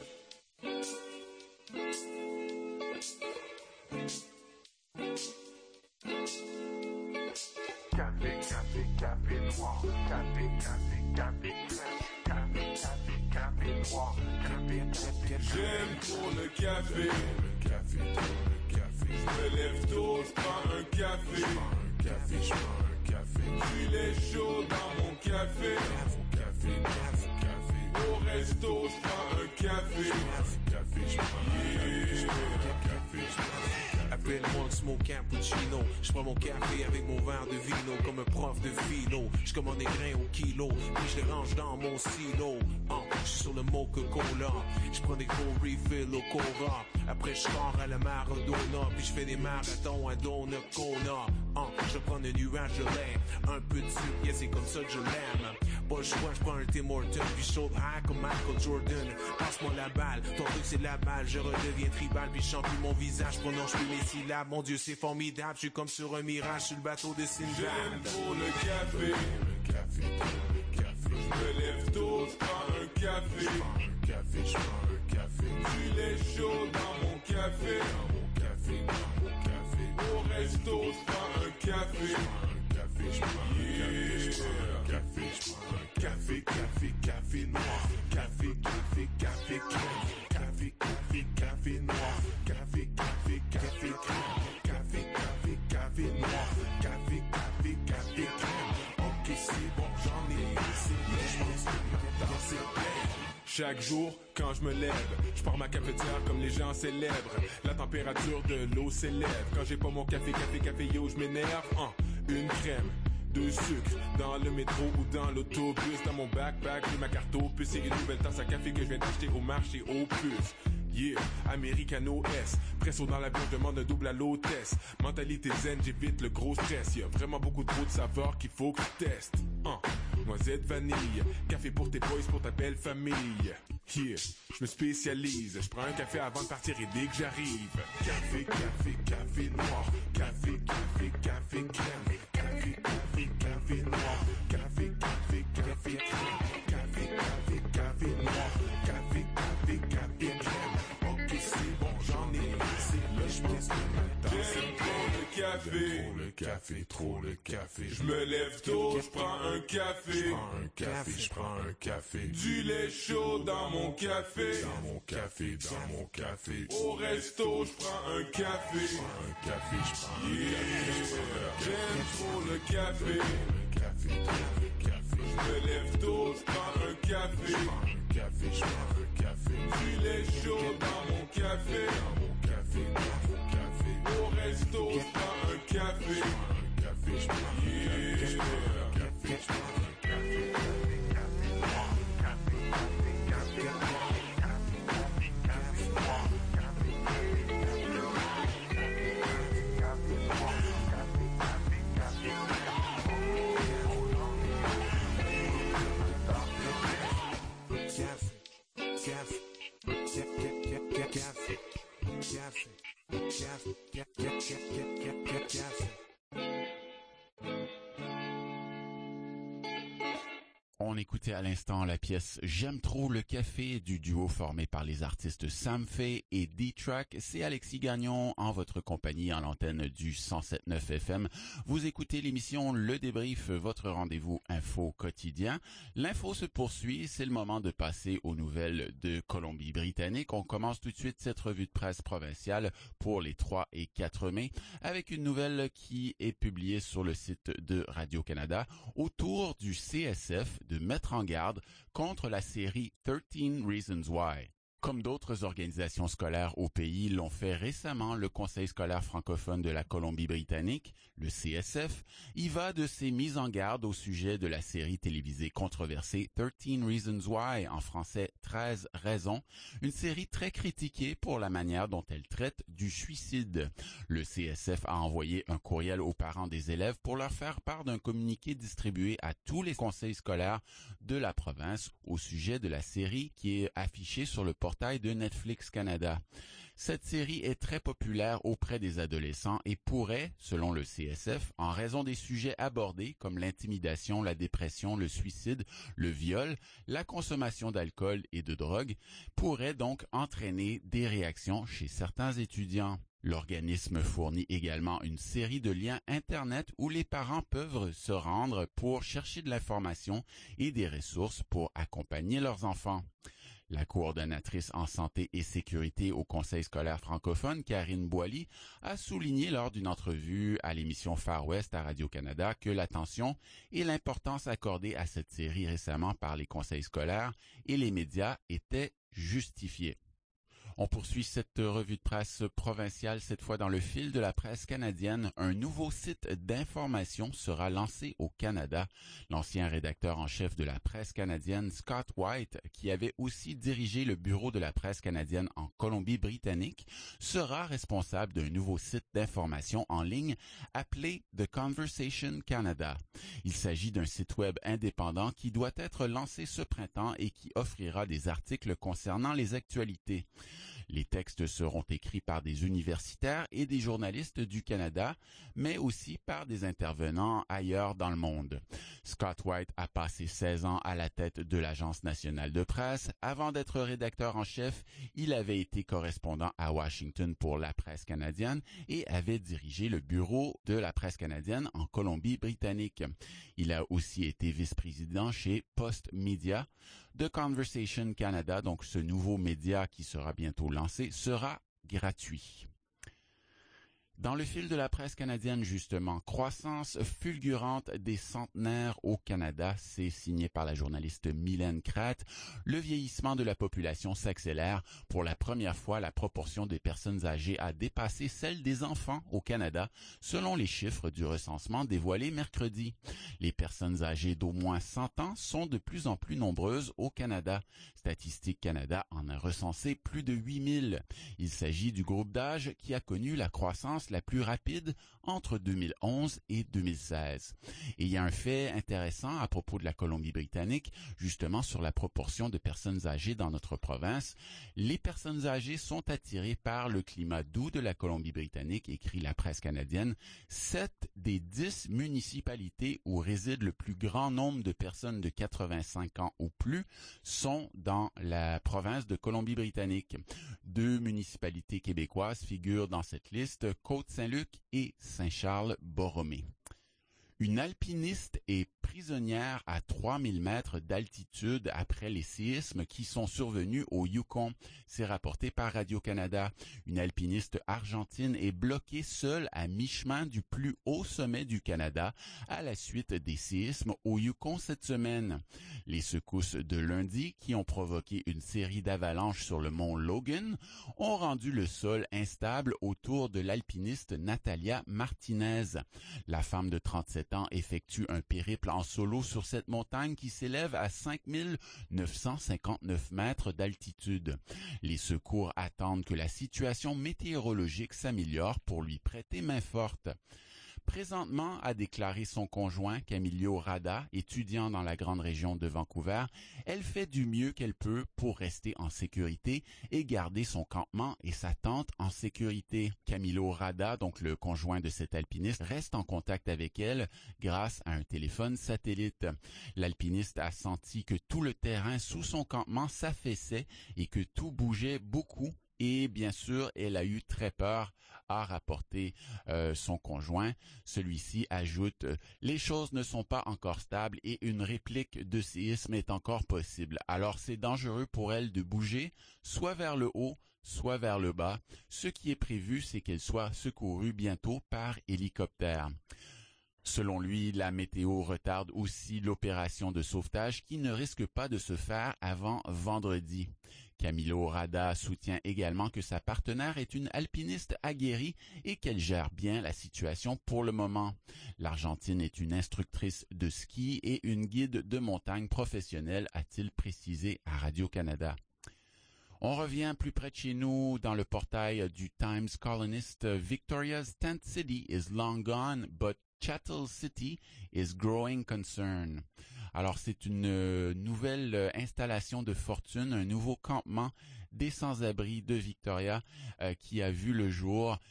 Café, café, café noir, café, café, café crème, café, café, café noir, café, café. J'aime trop le café, je me lève tôt, je prends un café, puis les chaud dans mon café, Au resto, je prends un café. Café, je prends un café, je prends un café. Appelle-moi le smoke cappuccino. Je prends mon café avec mon verre de vino comme un prof de philo. Je commande des grains au kilo, puis je les range dans mon silo. Je suis sur le Coca-Cola. Je prends des gros refills au Cora. Après je sors à la Maradona, puis je fais des marathons à Donnacona. Je prends un nuage de lait, un peu de sucre, yeah, c'est comme ça que je l'aime. Pas le choix, je prends un Tim Hortons, puis je saute high comme Michael Jordan. Passe-moi la balle, ton truc c'est la balle, je redeviens tribal, puis je chante plus mon visage, prononce plus mes syllabes. Mon Dieu, c'est formidable, je suis comme sur un mirage, sur le bateau de Sinbad. J'aime trop le café, le café, le café. Je me lève tôt, je prends un café. Je prends un café, je prends un café. Du lait chaud dans mon café. Dans mon café, dans mon café. Au resto, je prends un café. Je prends un café, je prends un café. Je prends un café, café, café noir. Café, café, café crème. Café, café, café noir. Café, café, café crème. Café, café, café noir. Café, café, café crème. Ok, c'est bon, j'en ai assez. Je pense que maintenant c'est plein. Chaque jour, quand je me lève, je pars ma cafetière comme les gens célèbres. La température de l'eau s'élève. Quand j'ai pas mon café, yo, je m'énerve. Une crème, 2 sucres, dans le métro ou dans l'autobus. Dans mon backpack, j'ai ma carte au puce et une nouvelle tasse à café que je viens d'acheter au marché aux puces. Yeah, Americano S. Presso dans l'avion, je demande un double à l'hôtesse. Mentalité zen, j'évite le gros stress. Y'a vraiment beaucoup trop de saveurs qu'il faut que je teste. Noisette vanille, café pour tes boys, pour ta belle famille. Yeah, je me spécialise. Je prends un café avant de partir et dès que j'arrive. Café, café, café noir. Café, café, café crème. Café, café, café noir. Café, café, café crème. Café, café, café noir. Café, café, café crème. Ok, c'est bon, j'en ai assez. Là, je pense que maintenant c'est trop le café. Trop le café, trop le café. Je me lève tôt, je prends un café. Je prends un café, je prends un café. Du lait chaud dans mon café. Dans mon café, dans mon café. Au resto, je prends un café. Je prends un café, je prends un café. J'aime trop le café. Le café, trop le café. Je me lève tôt, je prends un café. Je prends un café, je prends un café. Du lait chaud dans mon café. Dans mon café, dans mon café. Au resto, je prends un café. Je prends un café, je prends un café. Je prends un café. On écoutait à l'instant la pièce J'aime trop le café du duo formé par les artistes Sam Fay et D-Track. C'est Alexis Gagnon en votre compagnie en l'antenne du 107.9 FM. Vous écoutez l'émission Le Débrief, votre rendez-vous info quotidien. L'info se poursuit, c'est le moment de passer aux nouvelles de Colombie-Britannique. On commence tout de suite cette revue de presse provinciale pour les 3 et 4 mai avec une nouvelle qui est publiée sur le site de Radio-Canada autour du CSF de mettre en garde contre la série 13 Reasons Why. Comme d'autres organisations scolaires au pays l'ont fait récemment, le Conseil scolaire francophone de la Colombie-Britannique, le CSF, y va de ses mises en garde au sujet de la série télévisée controversée 13 Reasons Why, en français 13 raisons, une série très critiquée pour la manière dont elle traite du suicide. Le CSF a envoyé un courriel aux parents des élèves pour leur faire part d'un communiqué distribué à tous les conseils scolaires de la province au sujet de la série qui est affichée sur le portail de Netflix Canada. Cette série est très populaire auprès des adolescents et pourrait, selon le CSF, en raison des sujets abordés comme l'intimidation, la dépression, le suicide, le viol, la consommation d'alcool et de drogue, pourrait donc entraîner des réactions chez certains étudiants. L'organisme fournit également une série de liens Internet où les parents peuvent se rendre pour chercher de l'information et des ressources pour accompagner leurs enfants. La coordonnatrice en santé et sécurité au Conseil scolaire francophone, Karine Boily, a souligné lors d'une entrevue à l'émission Far West à Radio-Canada que l'attention et l'importance accordée à cette série récemment par les conseils scolaires et les médias étaient justifiées. On poursuit cette revue de presse provinciale, cette fois dans le fil de la presse canadienne. Un nouveau site d'information sera lancé au Canada. L'ancien rédacteur en chef de la presse canadienne, Scott White, qui avait aussi dirigé le bureau de la presse canadienne en Colombie-Britannique, sera responsable d'un nouveau site d'information en ligne appelé The Conversation Canada. Il s'agit d'un site web indépendant qui doit être lancé ce printemps et qui offrira des articles concernant les actualités. Les textes seront écrits par des universitaires et des journalistes du Canada, mais aussi par des intervenants ailleurs dans le monde. Scott White a passé 16 ans à la tête de l'Agence nationale de presse. Avant d'être rédacteur en chef, il avait été correspondant à Washington pour la presse canadienne et avait dirigé le bureau de la presse canadienne en Colombie-Britannique. Il a aussi été vice-président chez Post Media. The Conversation Canada, donc ce nouveau média qui sera bientôt lancé, sera gratuit. Dans le fil de la presse canadienne, justement, croissance fulgurante des centenaires au Canada, c'est signé par la journaliste Mylène Kratt. Le vieillissement de la population s'accélère. Pour la première fois, la proportion des personnes âgées a dépassé celle des enfants au Canada, selon les chiffres du recensement dévoilé mercredi. Les personnes âgées d'au moins 100 ans sont de plus en plus nombreuses au Canada. Statistique Canada en a recensé plus de 8000. Il s'agit du groupe d'âge qui a connu la croissance la plus rapide entre 2011 et 2016. Et il y a un fait intéressant à propos de la Colombie-Britannique, justement sur la proportion de personnes âgées dans notre province. Les personnes âgées sont attirées par le climat doux de la Colombie-Britannique, écrit la presse canadienne. 7 des 10 municipalités où réside le plus grand nombre de personnes de 85 ans ou plus sont dans la province de Colombie-Britannique. 2 municipalités québécoises figurent dans cette liste, Côte-Saint-Luc et Saint-Charles-Borromée. Une alpiniste est prisonnière à 3000 mètres d'altitude après les séismes qui sont survenus au Yukon. C'est rapporté par Radio-Canada. Une alpiniste argentine est bloquée seule à mi-chemin du plus haut sommet du Canada à la suite des séismes au Yukon cette semaine. Les secousses de lundi, qui ont provoqué une série d'avalanches sur le mont Logan, ont rendu le sol instable autour de l'alpiniste Natalia Martinez. La femme de 37 ans effectue un périple en solo sur cette montagne qui s'élève à 5959 mètres d'altitude. Les secours attendent que la situation météorologique s'améliore pour lui prêter main forte. Présentement, a déclaré son conjoint Camilo Rada, étudiant dans la grande région de Vancouver, elle fait du mieux qu'elle peut pour rester en sécurité et garder son campement et sa tente en sécurité. Camilo Rada, donc le conjoint de cet alpiniste, reste en contact avec elle grâce à un téléphone satellite. L'alpiniste a senti que tout le terrain sous son campement s'affaissait et que tout bougeait beaucoup. Et bien sûr, elle a eu très peur, a rapporté son conjoint. Celui-ci ajoute « Les choses ne sont pas encore stables et une réplique de séisme est encore possible. Alors c'est dangereux pour elle de bouger, soit vers le haut, soit vers le bas. Ce qui est prévu, c'est qu'elle soit secourue bientôt par hélicoptère. » Selon lui, la météo retarde aussi l'opération de sauvetage qui ne risque pas de se faire avant vendredi. Camilo Rada soutient également que sa partenaire est une alpiniste aguerrie et qu'elle gère bien la situation pour le moment. L'Argentine est une instructrice de ski et une guide de montagne professionnelle, a-t-il précisé à Radio-Canada. On revient plus près de chez nous dans le portail du Times Colonist. Victoria's tent city is long gone, but Chattel City is growing concern. Alors, c'est une nouvelle installation de fortune, un nouveau campement des sans-abri de Victoria qui a vu le jour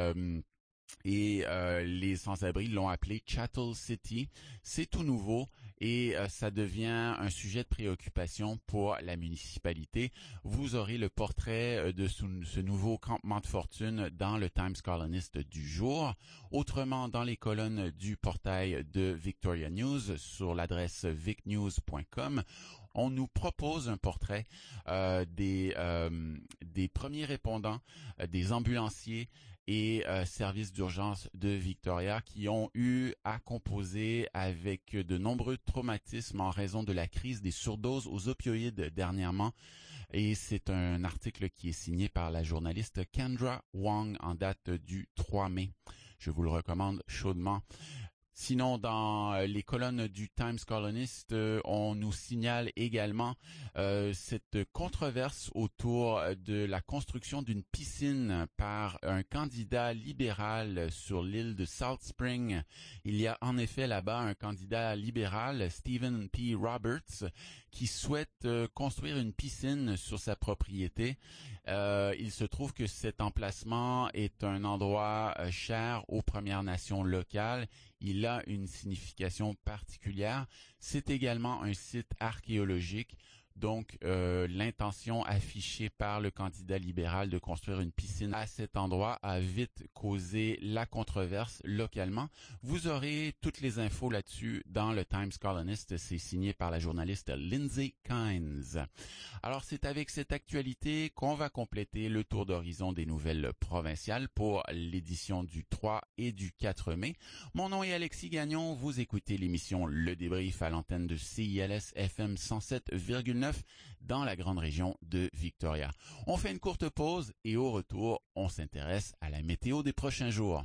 et les sans-abri l'ont appelé Chattel City. C'est tout nouveau et ça devient un sujet de préoccupation pour la municipalité. Vous aurez le portrait de ce nouveau campement de fortune dans le Times Colonist du jour. Autrement, dans les colonnes du portail de Victoria News sur l'adresse vicnews.com, on nous propose un portrait des premiers répondants, des ambulanciers et services d'urgence de Victoria qui ont eu à composer avec de nombreux traumatismes en raison de la crise des surdoses aux opioïdes dernièrement. Et c'est un article qui est signé par la journaliste Kendra Wong en date du 3 mai. Je vous le recommande chaudement. Sinon, dans les colonnes du Times Colonist, on nous signale également cette controverse autour de la construction d'une piscine par un candidat libéral sur l'île de Salt Spring. Il y a en effet là-bas un candidat libéral, Stephen P. Roberts, qui souhaite construire une piscine sur sa propriété. Il se trouve que cet emplacement est un endroit cher aux Premières Nations locales. Il a une signification particulière. C'est également un site archéologique. Donc, l'intention affichée par le candidat libéral de construire une piscine à cet endroit a vite causé la controverse localement. Vous aurez toutes les infos là-dessus dans le Times Colonist. C'est signé par la journaliste Lindsay Kynes. Alors, c'est avec cette actualité qu'on va compléter le tour d'horizon des nouvelles provinciales pour l'édition du 3 et du 4 mai. Mon nom est Alexis Gagnon. Vous écoutez l'émission Le Débrief à l'antenne de CILS FM 107,9 dans la grande région de Victoria. On fait une courte pause et au retour, on s'intéresse à la météo des prochains jours.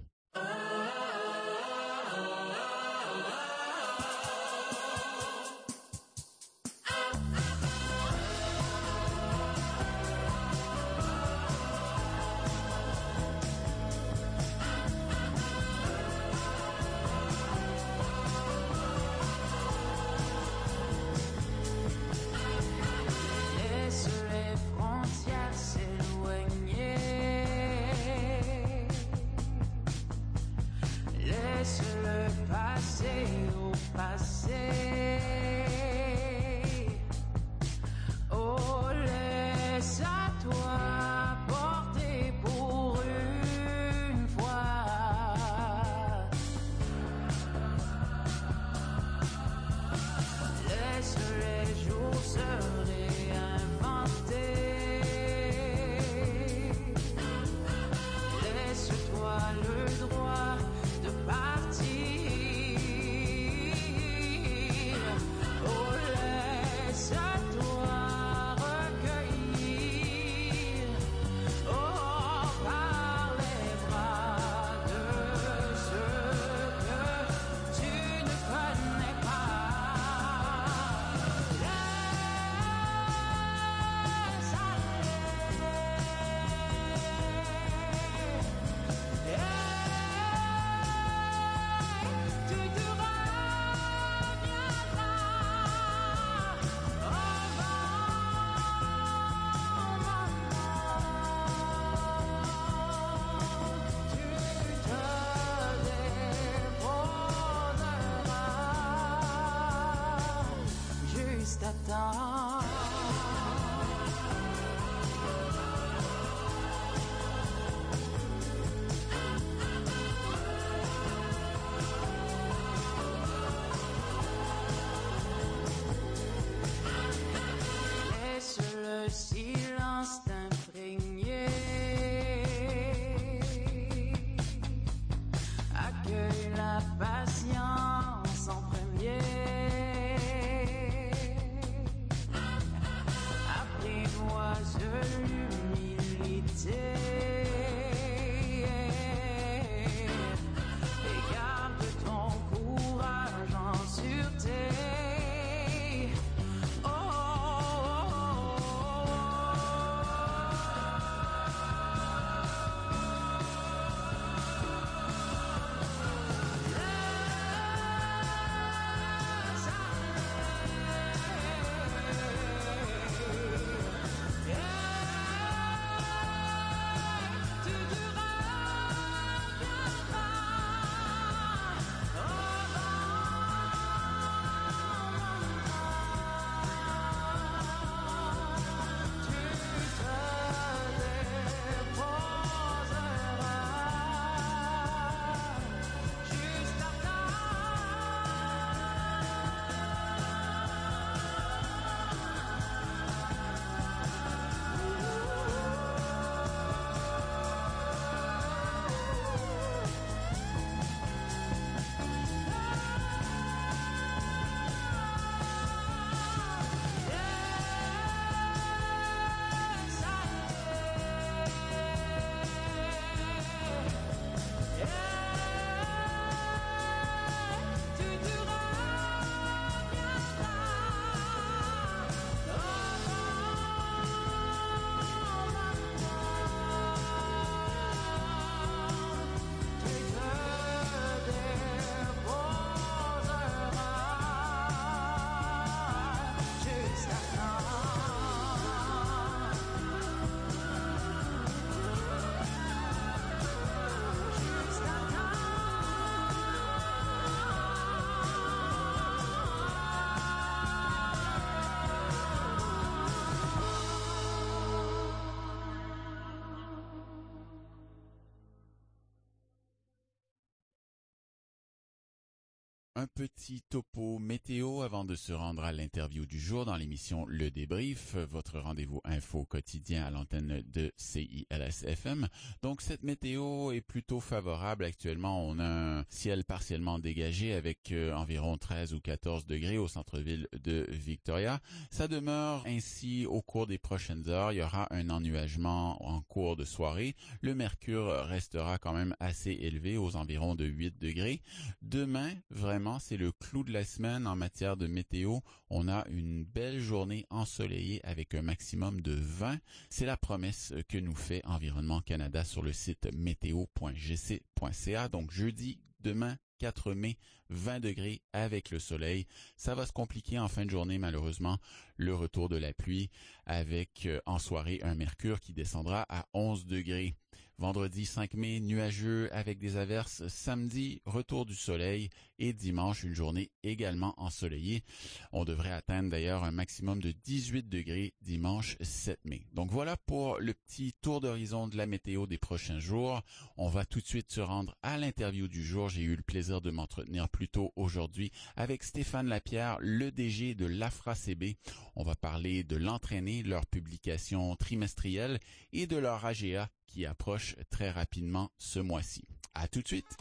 Un petit topo météo avant de se rendre à l'interview du jour dans l'émission Le Débrief, votre rendez-vous info quotidien à l'antenne de CILS-FM. Donc cette météo est plutôt favorable actuellement. On a un ciel partiellement dégagé avec environ 13 ou 14 degrés au centre-ville de Victoria. Ça demeure ainsi au cours des prochaines heures. Il y aura un ennuagement en cours de soirée. Le mercure restera quand même assez élevé aux environs de 8 degrés. Demain, vraiment, c'est le clou de la semaine en matière de météo. On a une belle journée ensoleillée avec un maximum de 20. C'est la promesse que nous fait Environnement Canada sur le site météo.gc.ca. Donc jeudi, demain, 4 mai, 20 degrés avec le soleil. Ça va se compliquer en fin de journée, malheureusement. Le retour de la pluie avec en soirée un mercure qui descendra à 11 degrés. Vendredi 5 mai, nuageux avec des averses. Samedi, retour du soleil. Et dimanche, une journée également ensoleillée. On devrait atteindre d'ailleurs un maximum de 18 degrés dimanche 7 mai. Donc voilà pour le petit tour d'horizon de la météo des prochains jours. On va tout de suite se rendre à l'interview du jour. J'ai eu le plaisir de m'entretenir plus tôt aujourd'hui avec Stéphane Lapierre, le DG de l'AFRA-CB. On va parler de l'entraîner, leur publication trimestrielle et de leur AGA qui approche très rapidement ce mois-ci. À tout de suite!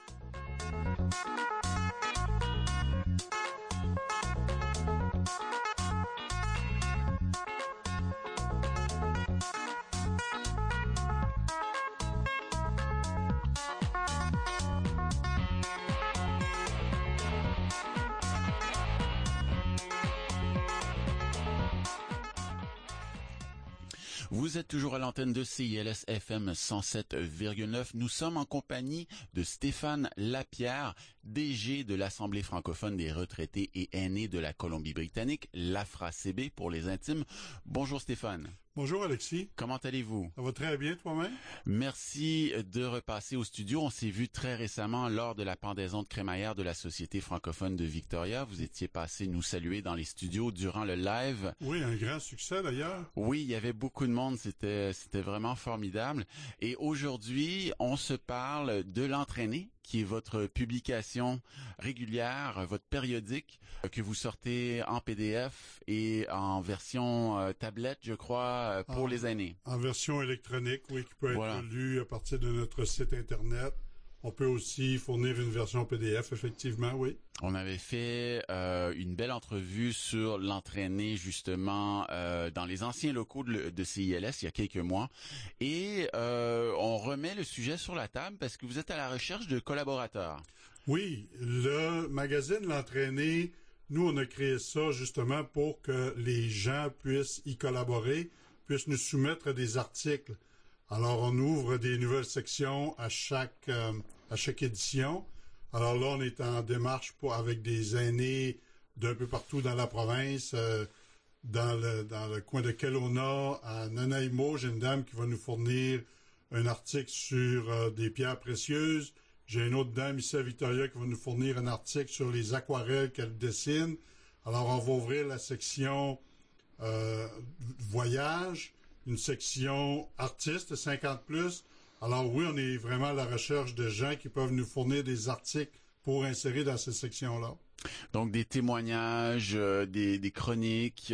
Vous êtes toujours à l'antenne de CILS FM 107,9. Nous sommes en compagnie de Stéphane Lapierre, DG de l'Assemblée francophone des retraités et aînés de la Colombie-Britannique, l'AFRA-CB pour les intimes. Bonjour Stéphane. Bonjour Alexis. Comment allez-vous? Ça va très bien toi-même? Merci de repasser au studio. On s'est vu très récemment lors de la pendaison de crémaillère de la Société francophone de Victoria. Vous étiez passé nous saluer dans les studios durant le live. Oui, un grand succès d'ailleurs. Oui, il y avait beaucoup de monde. C'était vraiment formidable. Et aujourd'hui, on se parle de l'entraîner, qui est votre publication régulière, votre périodique que vous sortez en PDF et en version tablette, je crois, pour les aînés. En version électronique, oui, qui peut être lue à partir de notre site Internet. On peut aussi fournir une version PDF, effectivement, oui. On avait fait une belle entrevue sur l'entraîner, justement, dans les anciens locaux de CILS il y a quelques mois. Et on remet le sujet sur la table parce que vous êtes à la recherche de collaborateurs. Oui, le magazine L'Entraîner, nous, on a créé ça justement pour que les gens puissent y collaborer, puissent nous soumettre des articles. Alors, on ouvre des nouvelles sections à chaque édition. Alors là, on est en démarche avec des aînés d'un peu partout dans la province. Dans le coin de Kelowna, à Nanaimo, j'ai une dame qui va nous fournir un article sur des pierres précieuses. J'ai une autre dame ici à Victoria qui va nous fournir un article sur les aquarelles qu'elle dessine. Alors, on va ouvrir la section voyage, une section artistes 50+. Alors oui, on est vraiment à la recherche de gens qui peuvent nous fournir des articles pour insérer dans ces sections-là. Donc des témoignages, des chroniques,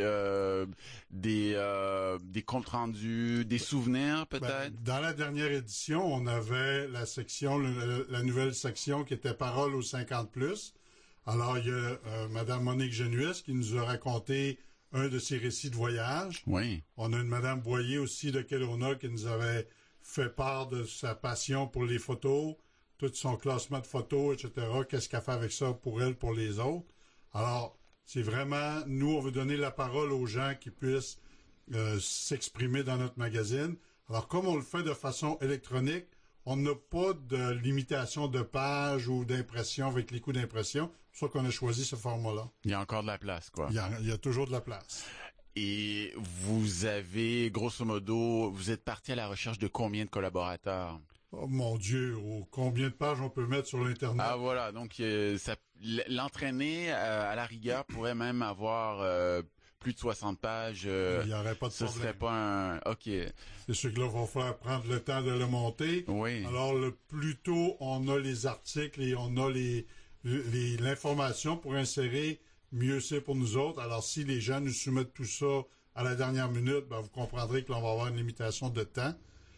des comptes rendus, des souvenirs peut-être? Dans la dernière édition, on avait la section, la nouvelle section qui était Paroles aux 50+. Alors il y a Madame Monique Genuis qui nous a raconté un de ses récits de voyage. Oui. On a une Madame Boyer aussi de Kelowna qui nous avait fait part de sa passion pour les photos, tout son classement de photos, etc. Qu'est-ce qu'elle fait avec ça pour elle, pour les autres. Alors, c'est vraiment, nous, on veut donner la parole aux gens qui puissent s'exprimer dans notre magazine. Alors, comme on le fait de façon électronique, on n'a pas de limitation de page ou d'impression avec les coûts d'impression. C'est pour ça qu'on a choisi ce format-là. Il y a encore de la place, quoi. Il y a toujours de la place. Et vous avez, grosso modo, vous êtes parti à la recherche de combien de collaborateurs? Oh mon Dieu, combien de pages on peut mettre sur l'Internet? Ah voilà, donc l'entraîner à la rigueur pourrait même avoir plus de 60 pages. Il n'y aurait pas de ce problème. Serait pas un... OK. C'est sûr que là, il va falloir prendre le temps de le monter. Oui. Alors, le plus tôt on a les articles et on a les l'information pour insérer, mieux c'est pour nous autres. Alors, si les gens nous soumettent tout ça à la dernière minute, ben, vous comprendrez que l'on va avoir une limitation de temps.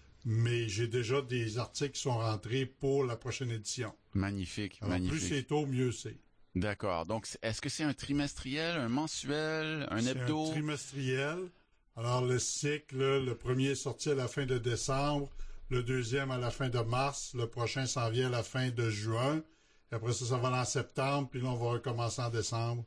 Mais j'ai déjà des articles qui sont rentrés pour la prochaine édition. Magnifique, Alors, magnifique. plus c'est tôt, mieux c'est. D'accord. Donc, est-ce que c'est un trimestriel, un mensuel, un hebdo? C'est un trimestriel. Alors, le cycle, le premier est sorti à la fin de décembre, le deuxième à la fin de mars, le prochain s'en vient à la fin de juin. Et après ça va aller en septembre, puis là, on va recommencer en décembre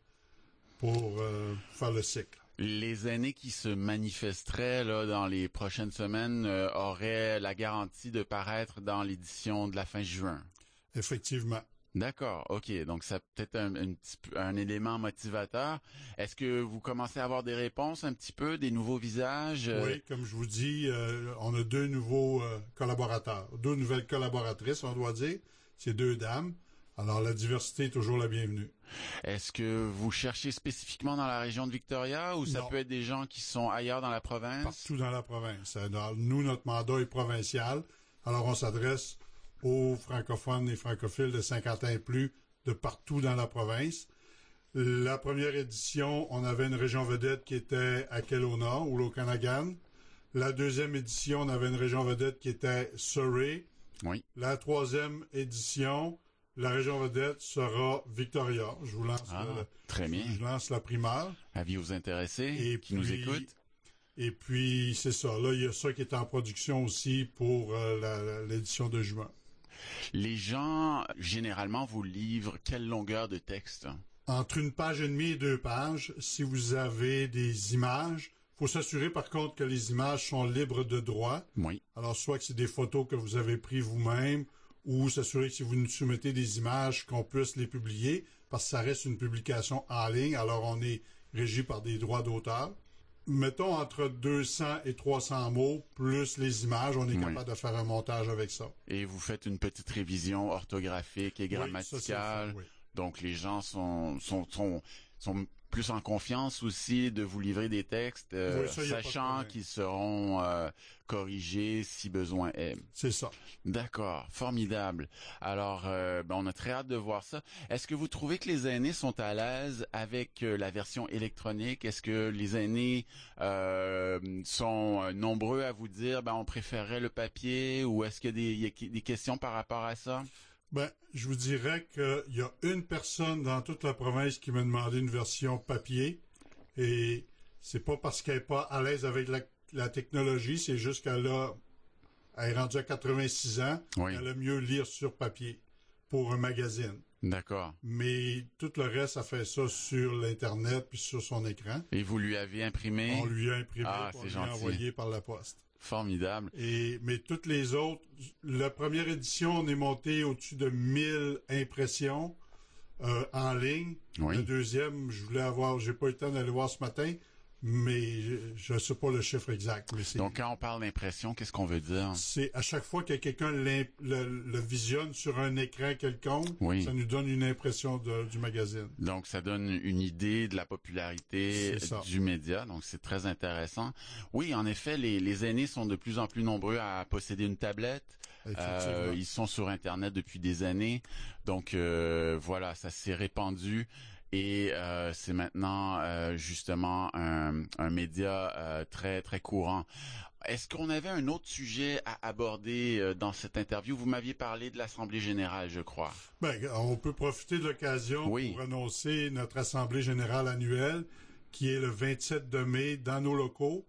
pour faire le cycle. Les aînés qui se manifesteraient là dans les prochaines semaines auraient la garantie de paraître dans l'édition de la fin juin. Effectivement. D'accord, ok. Donc ça peut-être un élément motivateur. Est-ce que vous commencez à avoir des réponses un petit peu, des nouveaux visages? Oui, comme je vous dis, on a deux nouveaux collaborateurs, deux nouvelles collaboratrices, on doit dire. C'est deux dames. Alors la diversité est toujours la bienvenue. Est-ce que vous cherchez spécifiquement dans la région de Victoria ou ça peut être des gens qui sont ailleurs dans la province? Partout dans la province. Nous, notre mandat est provincial. Alors on s'adresse aux francophones et francophiles de 50 ans et plus de partout dans la province. La première édition, on avait une région vedette qui était à Kelowna ou l'Okanagan. La deuxième édition, on avait une région vedette qui était Surrey. Oui. La troisième édition, la région vedette sera Victoria. Je vous lance très bien. Je lance la primeur. Avis aux intéressés qui nous écoutent. Et puis, c'est ça. Là, il y a ça qui est en production aussi pour l'édition de juin. Les gens, généralement, vous livrent quelle longueur de texte? Entre 1 page et demie et 2 pages. Si vous avez des images, il faut s'assurer par contre que les images sont libres de droit. Oui. Alors, soit que c'est des photos que vous avez prises vous-même, ou s'assurer que si vous nous soumettez des images, qu'on puisse les publier, parce que ça reste une publication en ligne, alors on est régi par des droits d'auteur. Mettons entre 200 et 300 mots, plus les images, on est capable de faire un montage avec ça. Et vous faites une petite révision orthographique et grammaticale. Oui. Donc les gens sont plus en confiance aussi de vous livrer des textes, sachant qu'ils seront corrigés si besoin est. C'est ça. D'accord, formidable. Alors, on a très hâte de voir ça. Est-ce que vous trouvez que les aînés sont à l'aise avec la version électronique? Est-ce que les aînés sont nombreux à vous dire on préférerait le papier, ou est-ce qu'il y a des questions par rapport à ça? Je vous dirais qu'il y a une personne dans toute la province qui m'a demandé une version papier, et c'est pas parce qu'elle est pas à l'aise avec la technologie, c'est juste qu'elle est rendue à 86 ans, elle a mieux lire sur papier pour un magazine. D'accord. Mais tout le reste, ça fait ça sur l'Internet puis sur son écran. Et vous lui avez imprimé? On lui a imprimé pour c'est lui gentil. envoyer par la poste. Formidable. Mais toutes les autres, la première édition, on est monté au-dessus de 1000 impressions en ligne. Oui. La deuxième, j'ai pas eu le temps d'aller voir ce matin, mais je sais pas le chiffre exact. Mais donc, quand on parle d'impression, qu'est-ce qu'on veut dire? C'est à chaque fois que quelqu'un le visionne sur un écran quelconque, ça nous donne une impression du magazine. Donc, ça donne une idée de la popularité du média. Donc, c'est très intéressant. Oui, en effet, les aînés sont de plus en plus nombreux à posséder une tablette. Ils sont sur Internet depuis des années. Donc, voilà, ça s'est répandu. Et c'est maintenant justement un média très très courant. Est-ce qu'on avait un autre sujet à aborder dans cette interview? Vous m'aviez parlé de l'Assemblée générale, je crois. On peut profiter de l'occasion pour annoncer notre Assemblée générale annuelle qui est le 27 de mai dans nos locaux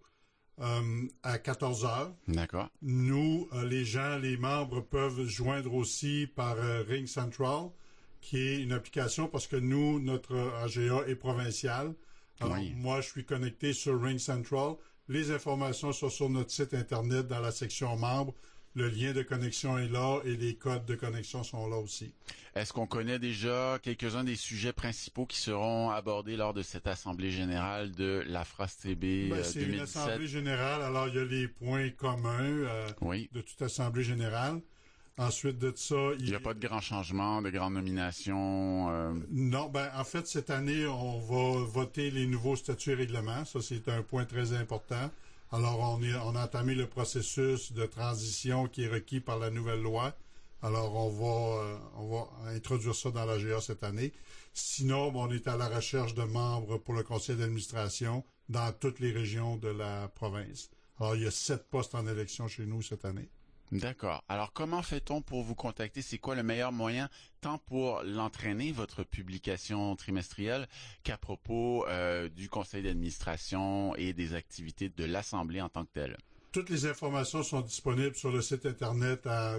à 14 heures. D'accord. Nous, les membres peuvent joindre aussi par Ring Central, qui est une application parce que nous, notre AGA est provincial. Alors, moi, je suis connecté sur Ring Central. Les informations sont sur notre site Internet dans la section membres. Le lien de connexion est là et les codes de connexion sont là aussi. Est-ce qu'on connaît déjà quelques-uns des sujets principaux qui seront abordés lors de cette Assemblée générale de l'AFRAS-TB 2017? C'est une Assemblée générale, alors il y a les points communs de toute Assemblée générale. Ensuite de ça, il n'y a pas de grands changements, de grandes nominations. Non, en fait cette année on va voter les nouveaux statuts et règlements. Ça c'est un point très important. Alors on a entamé le processus de transition qui est requis par la nouvelle loi. Alors, on va introduire ça dans l'AGA cette année. Sinon, on est à la recherche de membres pour le conseil d'administration dans toutes les régions de la province. Alors, il y a 7 postes en élection chez nous cette année. D'accord. Alors, comment fait-on pour vous contacter? C'est quoi le meilleur moyen, tant pour l'entraîner, votre publication trimestrielle, qu'à propos du conseil d'administration et des activités de l'Assemblée en tant que telle? Toutes les informations sont disponibles sur le site Internet à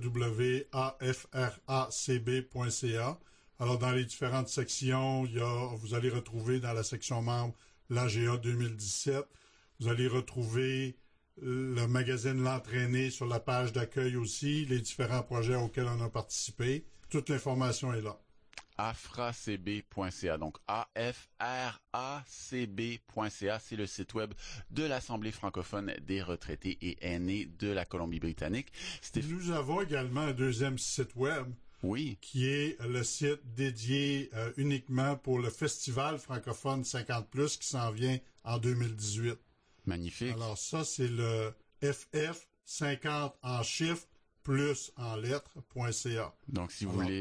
www.afracb.ca. Alors, dans les différentes sections, vous allez retrouver dans la section membres l'AGA 2017. Vous allez retrouver le magazine L'Entraîné sur la page d'accueil aussi, les différents projets auxquels on a participé. Toute l'information est là. afracb.ca, donc afracb.ca, c'est le site web de l'Assemblée francophone des retraités et aînés de la Colombie-Britannique. Nous avons également un deuxième site web, qui est le site dédié uniquement pour le Festival francophone 50+, qui s'en vient en 2018. Magnifique. Alors ça, c'est le FF 50 en chiffres plus en lettres.ca. Donc si vous voulez